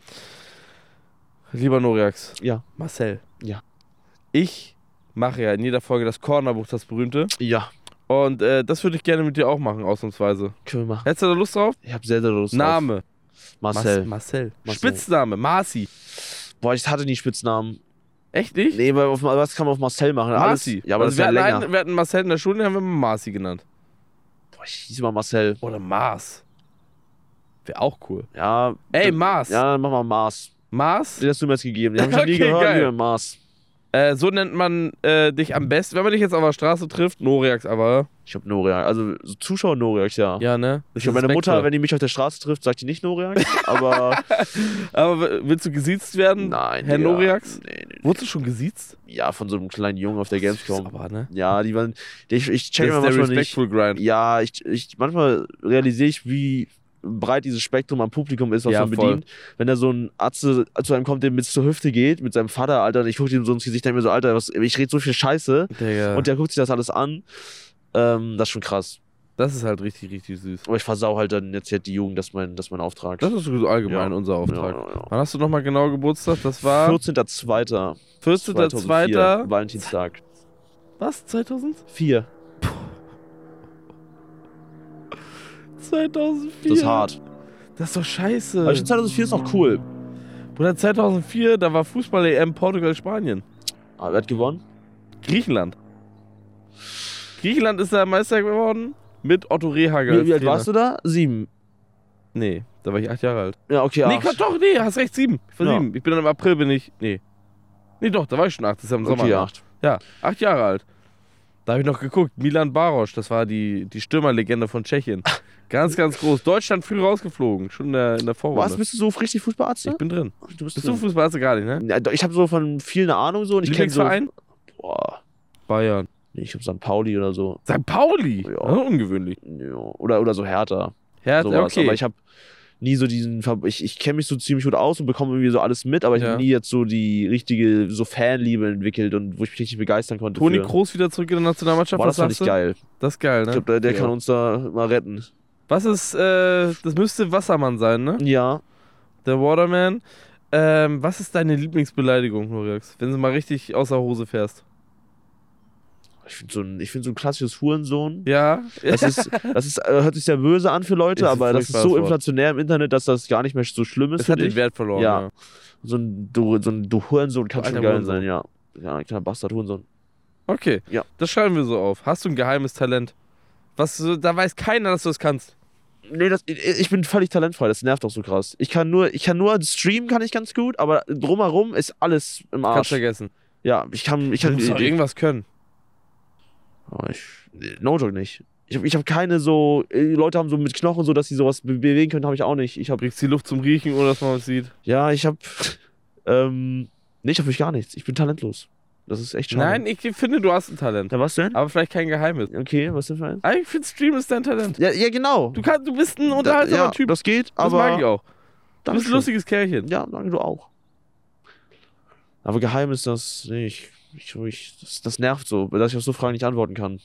Lieber Noriax. Ja. Marcel. Ja. Ich mache ja in jeder Folge das Cornerbuch, das berühmte. Ja, Und äh, das würde ich gerne mit dir auch machen, ausnahmsweise. können wir machen. Hättest du da Lust drauf? Ich habe sehr, sehr Lust drauf. Name. Marcel. Mas Marcel. Marcel. Spitzname. Marci. Boah, ich hatte nie Spitznamen. Echt nicht? Nee, weil auf, was kann man auf Marcel machen? Alles, Marci. ja, aber also das wir, ist ja hatten länger. einen, wir hatten Marcel in der Schule, den haben wir immer Marci genannt. Boah, ich hieß immer Marcel. Oder Mars. Wäre auch cool. Ja. Ey, dann- Mars. Ja, dann mach mal Mars. Mars? Den hast du mir jetzt gegeben. Den hab ich noch nie Okay, gehört. geil. Lieber Mars. Äh, so nennt man äh, dich am besten, wenn man dich jetzt auf der Straße trifft. Noriax aber. Ich hab Noriak. Also so Zuschauer Noriak, ja. Ja, ne? Ich glaube, meine Mutter, wenn die mich auf der Straße trifft, sagt die nicht Noriak. Aber Aber w- willst du gesiezt werden? nein. Herr Digga. Noriax? Nee, nee. Wurdest du schon gesiezt? Ja, von so einem kleinen Jungen auf der Gamescom. Aber, ne? Ja, die waren. Ich, ich check Das immer ist der manchmal nicht. Respectful Grind. Ja, ich, ich manchmal realisiere ich, wie breit dieses Spektrum am Publikum ist, was Ja, man voll. bedient. Wenn da so ein Atze zu einem kommt, der mit zur Hüfte geht, mit seinem Vater, Alter, und ich gucke ihm so ins Gesicht, denke mir so, Alter, was, ich rede so viel Scheiße. Digga. Und der guckt sich das alles an. Ähm, das ist schon krass. Das ist halt richtig, richtig süß. Aber ich versau halt dann jetzt halt die Jugend, das ist mein, das ist mein Auftrag. Das ist so allgemein Ja. unser Auftrag. Ja, ja. Wann hast du nochmal genau Geburtstag? Das war vierzehnter zweiter vierzehnter zweiter Valentinstag. Was? zweitausend? vier. zweitausendvier. Das ist hart. Das ist doch scheiße. Aber ich finde zweitausendvier ist auch cool. Bruder, zweitausendvier, da war Fußball-E M Portugal, Spanien. Ah, wer hat gewonnen? Griechenland. Griechenland ist da Meister geworden mit Otto Rehagel. Wie, als wie alt Trainer. warst du da? Sieben. Nee, da war ich acht Jahre alt. Ja, okay, Nee, acht. Gott, doch, nee, hast recht, sieben. Ich war Ja. sieben. Ich bin dann im April, bin ich. Nee. Nee, doch, da war ich schon acht. Das ist ja im Sommer. Okay, ne? acht. Ja, acht Jahre alt. Da habe ich noch geguckt. Milan Baroš, das war die, die Stürmerlegende von Tschechien. Ganz, ganz groß. Deutschland früh rausgeflogen. Schon in der, in der Vorrunde. Was, bist du so richtig Fußballarzt? Ich bin drin. Du bist Bist du Fußballer gar nicht, ne? Ja, ich habe so von vielen eine Ahnung so und ich kenne so. Lieblingsverein? Boah, Bayern. nee, ich glaube Sankt Pauli oder so. Sankt Pauli? Ja. Ja. Ungewöhnlich. Ja, oder, oder so Hertha. Hertha, Sowas. okay. Aber ich habe nie so diesen, Ver- ich, ich kenne mich so ziemlich gut aus und bekomme irgendwie so alles mit, aber ich Ja. habe nie jetzt so die richtige so Fanliebe entwickelt und wo ich mich richtig begeistern konnte. Toni für. Kroos wieder zurück in der Nationalmannschaft. Boah, das was fand ich sagst du? geil. Das ist geil, ne? Ich glaube, der, der Ja. kann uns da mal retten. Was ist, äh, das müsste Wassermann sein, ne? Ja. Der Waterman. Ähm, was ist deine Lieblingsbeleidigung, Noriax? Wenn du mal richtig außer Hose fährst. Ich finde so, ein- ich find so ein klassisches Hurensohn. Ja? Das ist, das ist, äh, hört sich sehr böse an für Leute, Ist ein aber das ist furchtbares so Wort. inflationär im Internet, dass das gar nicht mehr so schlimm ist. Es hat finde den ich. Wert verloren, Ja. ja. So ein, du, so ein du Hurensohn kann Alter schon geil Hurensohn. sein, ja. Ja, ein kleiner Bastard Hurensohn. Okay, Ja. das schreiben wir so auf. Hast du ein geheimes Talent? Was, du- da weiß keiner, dass du es kannst. Nee, das, ich ich bin völlig talentfrei, das nervt doch so krass. Ich kann nur, ich kann nur streamen, kann ich ganz gut, aber drumherum ist alles im Kannst Arsch. vergessen. Ja, ich kann, ich Du kann, musst doch ich, irgendwas können. oh, ich, no joke nicht. Ich habe ich hab keine so, äh, Leute haben so mit Knochen so, dass sie sowas be bewegen können, habe ich auch nicht. Ich habe, Bringst die Luft zum Riechen, ohne dass man was sieht. ja, ich habe, ähm, nee, ich habe gar nichts. Ich bin talentlos. Das ist echt schade. Nein, ich finde, du hast ein Talent. Ja, was denn? Aber vielleicht kein geheimes. Okay, was denn für ein? Aber ich finde, Stream ist dein Talent. Ja, ja, genau. Du, kannst, du bist ein Da- unterhaltsamer ja, Typ. das geht, Das aber mag ich auch. Du bist Dankeschön. ein lustiges Kerlchen. Ja, danke, du auch. Aber geheim ist das, nee, ich, ich, ich das, das nervt so, dass ich auf so Fragen nicht antworten kann.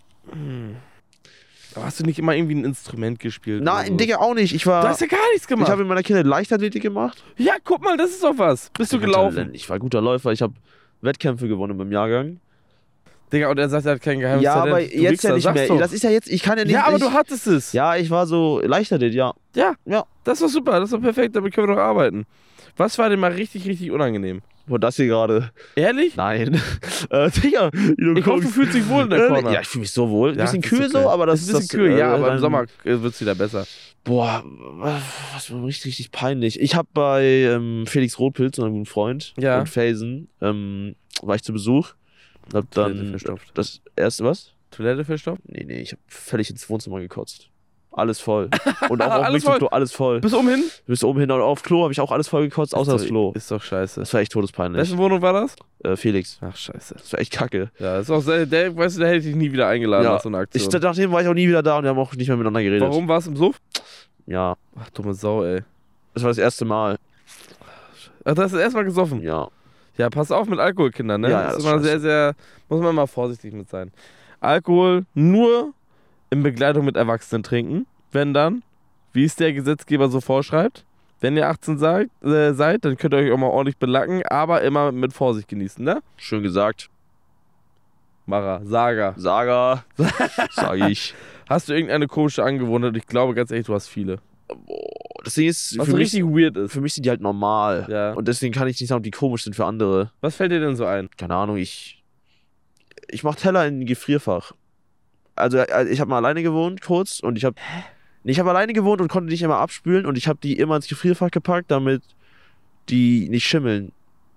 Aber hast du nicht immer irgendwie ein Instrument gespielt? oder Nein, so? Digga, auch nicht. Ich war, Du hast ja gar nichts ich gemacht. habe in meiner Kindheit Leichtathletik gemacht. Ja, guck mal, das ist doch was. Bist du gelaufen? Ich war guter Läufer, ich habe Wettkämpfe gewonnen beim Jahrgang. Digga, und er sagt, er hat kein geheimes Ja, Talent. aber Du jetzt Wichser, ja nicht sag's mehr. Doch. Das ist ja jetzt, ich kann ja nicht. Ja, aber ich, du hattest es. Ja, ich war so Leichtathlet, ja. Ja, Ja. das ist doch super, das ist doch perfekt, damit können wir doch arbeiten. Was war denn mal richtig, richtig unangenehm? Wo das hier gerade? Ehrlich? Nein. äh, Digga, wie du Ich hoffe, du guckst. fühlst dich wohl in der Äh, Corner. Ja, ich fühle mich so wohl. Ein Ja, bisschen ist kühl okay. so, aber das ist ist ein bisschen das, kühl, ja, äh, aber im dann- Sommer wird es wieder besser. Boah, was war richtig, richtig peinlich. Ich habe bei ähm, Felix Rotpilz, unserem guten Freund, Ja. und Felsen, ähm, war ich zu Besuch. Und hab Toilette dann verstopft. das erste was? Toilette verstopft? Nee, nee, ich habe völlig ins Wohnzimmer gekotzt. Alles voll. Und auch auf Alles mich zum voll? Klo, alles voll. Bis oben hin? Bis oben hin und auf Klo habe ich auch alles voll gekotzt, außer ist das doch, Klo. Ist doch scheiße. Das war echt todespeinlich. Wessen Wohnung war das? Äh, Felix. Ach, scheiße. Das war echt kacke. Ja, ist auch sehr, der, weißt du, der hätte ich dich nie wieder eingeladen Ja, nach so einer Aktion. Ich, nachdem war ich auch nie wieder da und wir haben auch nicht mehr miteinander geredet. Warum war es im Suff? Ja, Ach, dumme Sau, ey. das war das erste Mal. Ach, du hast erst mal gesoffen. Ja. Ja, pass auf mit Alkohol, Kinder, ne? Ja, ja, das das ist immer ist sehr, sehr, muss man mal vorsichtig mit sein. Alkohol nur in Begleitung mit Erwachsenen trinken, wenn dann, wie es der Gesetzgeber so vorschreibt. Wenn ihr achtzehn seid, äh, seid, dann könnt ihr euch auch mal ordentlich belacken, aber immer mit Vorsicht genießen, ne? Schön gesagt. Mara, Saga. Saga. Sag ich. Hast du irgendeine komische Angewohnheit? Ich glaube ganz ehrlich, du hast viele. Boah, das Ding ist, Was für so mich, richtig weird ist. für mich sind die halt normal. Ja. Und deswegen kann ich nicht sagen, ob die komisch sind für andere. Was fällt dir denn so ein? Keine Ahnung, ich. Ich mach Teller in ein Gefrierfach. Also, äh, ich habe mal alleine gewohnt, kurz, und ich habe. Nee, ich habe alleine gewohnt und konnte nicht immer abspülen und ich habe die immer ins Gefrierfach gepackt, damit die nicht schimmeln.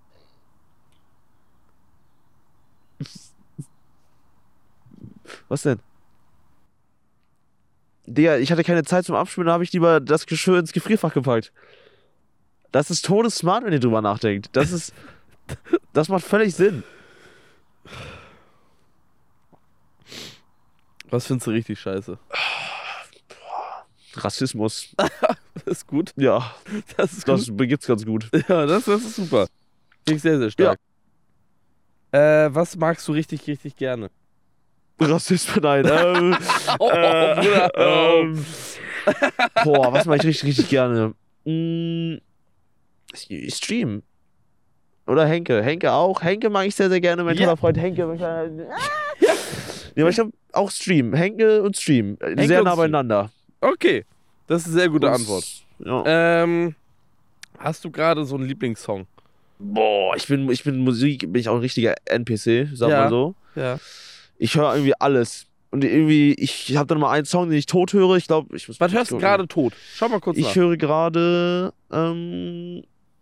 Was denn? Digga, ich hatte keine Zeit zum Abspülen, da habe ich lieber das Geschirr ins Gefrierfach gepackt. Das ist todessmart, wenn ihr drüber nachdenkt. Das ist. Das macht völlig Sinn. Was findest du richtig scheiße? Rassismus. Das ist gut. Ja, Das ist das gut. begibt's ganz gut. Ja, das, das ist super. Finde ich sehr, sehr stark. Äh, was magst du richtig, richtig gerne? Rassismus, nein. Ähm, Oh, äh, Bruder. Oh. ähm, boah, was mache ich richtig, richtig gerne? Mm, ich, ich stream. Oder Henke. Henke auch. Henke mag ich sehr, sehr gerne. Mein Ja. toller Freund Henke. Mein kleiner- Ja, aber ich hab auch Stream. Henke und Stream. Äh, Henke sehr und nah Stream. beieinander. Okay, das ist eine sehr gute Das- Antwort. Ja. Ähm, hast du gerade so einen Lieblingssong? Boah, ich bin, ich bin Musik, bin ich auch ein richtiger N P C, sag Ja. mal so. Ja. Ich höre irgendwie alles. Und irgendwie, ich habe dann mal einen Song, den ich tot höre. Ich glaube, ich muss. Was hörst du gucken. gerade tot? Schau mal kurz Ich nach. höre gerade, ähm,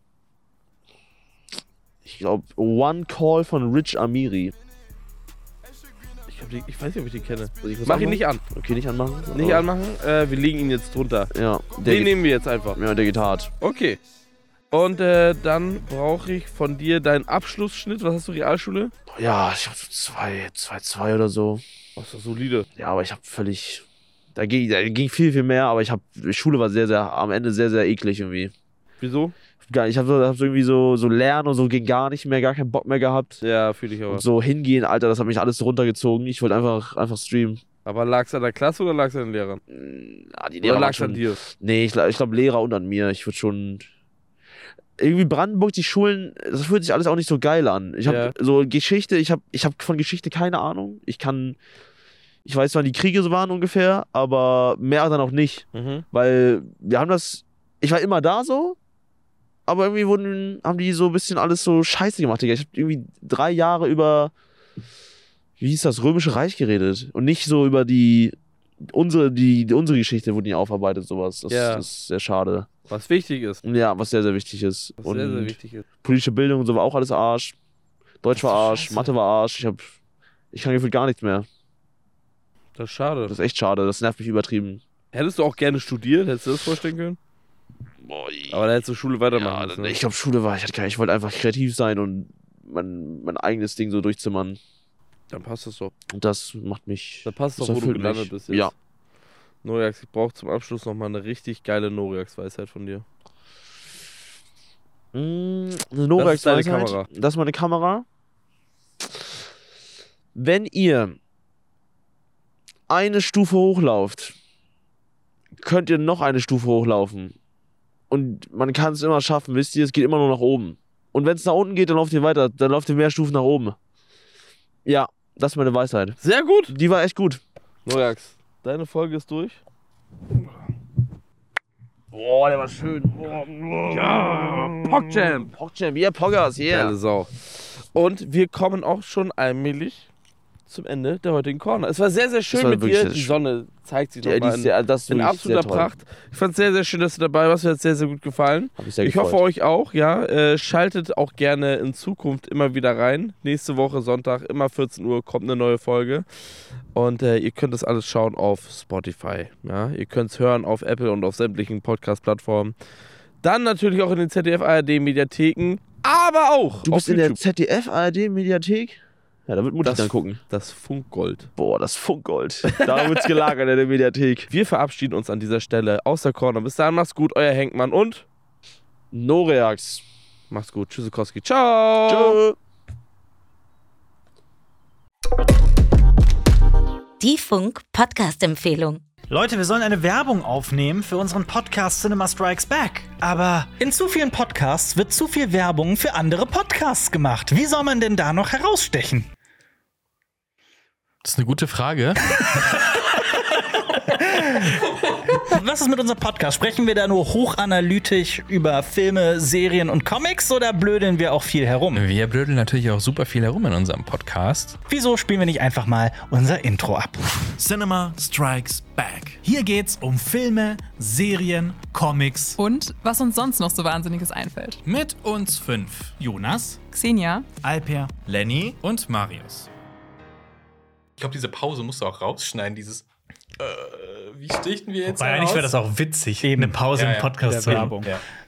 ich glaube, One Call von Rich Amiri. Ich, hab die, ich weiß nicht, ob ich den kenne. Soll ich das Mach ihn anmachen? nicht an. Okay, nicht anmachen? Nicht Oh. anmachen. Äh, wir legen ihn jetzt drunter. Ja, der Den geht, nehmen wir jetzt einfach. ja, der geht hart. Okay. Und äh, dann brauche ich von dir deinen Abschlussschnitt. Was hast du, Realschule? Ja, ich habe so zwei, zwei, zwei oder so. Was ist das solide? Ja, aber ich habe völlig Da ging, da ging viel, viel mehr, aber ich habe, Schule war sehr, sehr, am Ende sehr, sehr eklig irgendwie. Wieso? Ich habe so, hab so irgendwie so, so lernen und so ging gar nicht mehr, gar keinen Bock mehr gehabt. Ja, fühle ich aber. Und so hingehen, Alter, das hat mich alles so runtergezogen. Ich wollte einfach, einfach streamen. Aber lag es an der Klasse oder lag es an den Lehrern? Ja, die Oder Lehrer lag es schon, an dir? Nee, ich, glaub- ich glaube Lehrer und an mir. Ich würde schon. Irgendwie Brandenburg, die Schulen, das fühlt sich alles auch nicht so geil an. Ich habe Ja. so Geschichte, ich habe ich hab von Geschichte keine Ahnung. Ich kann. Ich weiß, wann die Kriege so waren ungefähr, aber mehr dann auch nicht. Mhm. Weil wir haben das. Ich war immer da so, aber irgendwie wurden, haben die so ein bisschen alles so scheiße gemacht, Digga. Ich habe irgendwie drei Jahre über. Wie hieß das? Römische Reich geredet. Und nicht so über die. Unsere, die, unsere Geschichte wurde nie aufarbeitet, sowas. Das, Ja. das ist sehr schade. Was wichtig ist. Ja, was sehr, sehr wichtig ist. Was Und sehr, sehr wichtig ist. politische Bildung und so war auch alles Arsch. Deutsch war Arsch, Scheiße. Mathe war Arsch. Ich hab. Ich kann gefühlt gar nichts mehr. Das ist schade. Das ist echt schade. Das nervt mich übertrieben. Hättest du auch gerne studiert? Hättest du das vorstellen können? Boah, Aber da hättest du Schule weitermachen ja, müssen. dann, Ne? ich glaube, Schule war. Ich, hatte keine- ich wollte einfach kreativ sein und mein, mein eigenes Ding so durchzimmern. Dann passt das doch. Und das macht mich. Dann passt das doch, wo du erfüllt gelandet mich. bist jetzt. Ja. Noriax, ich brauche zum Abschluss nochmal eine richtig geile Noriax-Weisheit von dir. Mm, eine Norex ist deine Weisheit. Kamera. Das ist meine Kamera. Wenn ihr eine Stufe hochlauft, könnt ihr noch eine Stufe hochlaufen. Und man kann es immer schaffen, wisst ihr, es geht immer nur nach oben. Und wenn es nach unten geht, dann lauft ihr weiter, dann lauft ihr mehr Stufen nach oben. Ja, das ist meine Weisheit. Sehr gut. Die war echt gut. Noriax, deine Folge ist durch. Boah, der war schön. Ja, Pogjam. Pogjam, yeah, Poggers, yeah. Geile Sau. Und wir kommen auch schon allmählich zum Ende der heutigen Corner. Es war sehr, sehr schön war mit wirklich dir. sehr Die schön. Sonne zeigt sich Ja, die nochmal ist in, sehr, das ist in wirklich absoluter sehr toll. Pracht. Ich fand es sehr, sehr schön, dass du dabei warst. Mir hat es sehr, sehr gut gefallen. Hab ich sehr Ich gefreut. hoffe euch auch, ja. Äh, schaltet auch gerne in Zukunft immer wieder rein. Nächste Woche Sonntag, immer vierzehn Uhr, kommt eine neue Folge. Und äh, ihr könnt das alles schauen auf Spotify. Ja? Ihr könnt es hören auf Apple und auf sämtlichen Podcast-Plattformen. Dann natürlich auch in den Z D F-A R D-Mediatheken, aber auch Du auf bist in der YouTube. Z D F-A R D-Mediathek? Ja, da wird Mutti Das- dann gucken. Das Funkgold. Boah, das Funkgold. Da wird's gelagert in der Mediathek. Wir verabschieden uns an dieser Stelle aus der Corner. Bis dahin, macht's gut, euer Henkmann und Noreax. macht's gut. Tschüssikowski. Ciao. Tschö. Die Funk-Podcast-Empfehlung. Leute, wir sollen eine Werbung aufnehmen für unseren Podcast Cinema Strikes Back. Aber in zu vielen Podcasts wird zu viel Werbung für andere Podcasts gemacht. Wie soll man denn da noch herausstechen? Das ist eine gute Frage. Was ist mit unserem Podcast? Sprechen wir da nur hochanalytisch über Filme, Serien und Comics oder blödeln wir auch viel herum? Wir blödeln natürlich auch super viel herum in unserem Podcast. Wieso spielen wir nicht einfach mal unser Intro ab? Cinema Strikes Back. Hier geht's um Filme, Serien, Comics. Und was uns sonst noch so Wahnsinniges einfällt. Mit uns fünf. Jonas, Xenia, Alper, Lenny und Marius. Ich glaube, diese Pause musst du auch rausschneiden, dieses äh, wie stichten wir jetzt Weil eigentlich wäre das auch witzig, Eben. eine Pause Ja, im ja. Podcast Der zu haben. Werbung. Ja.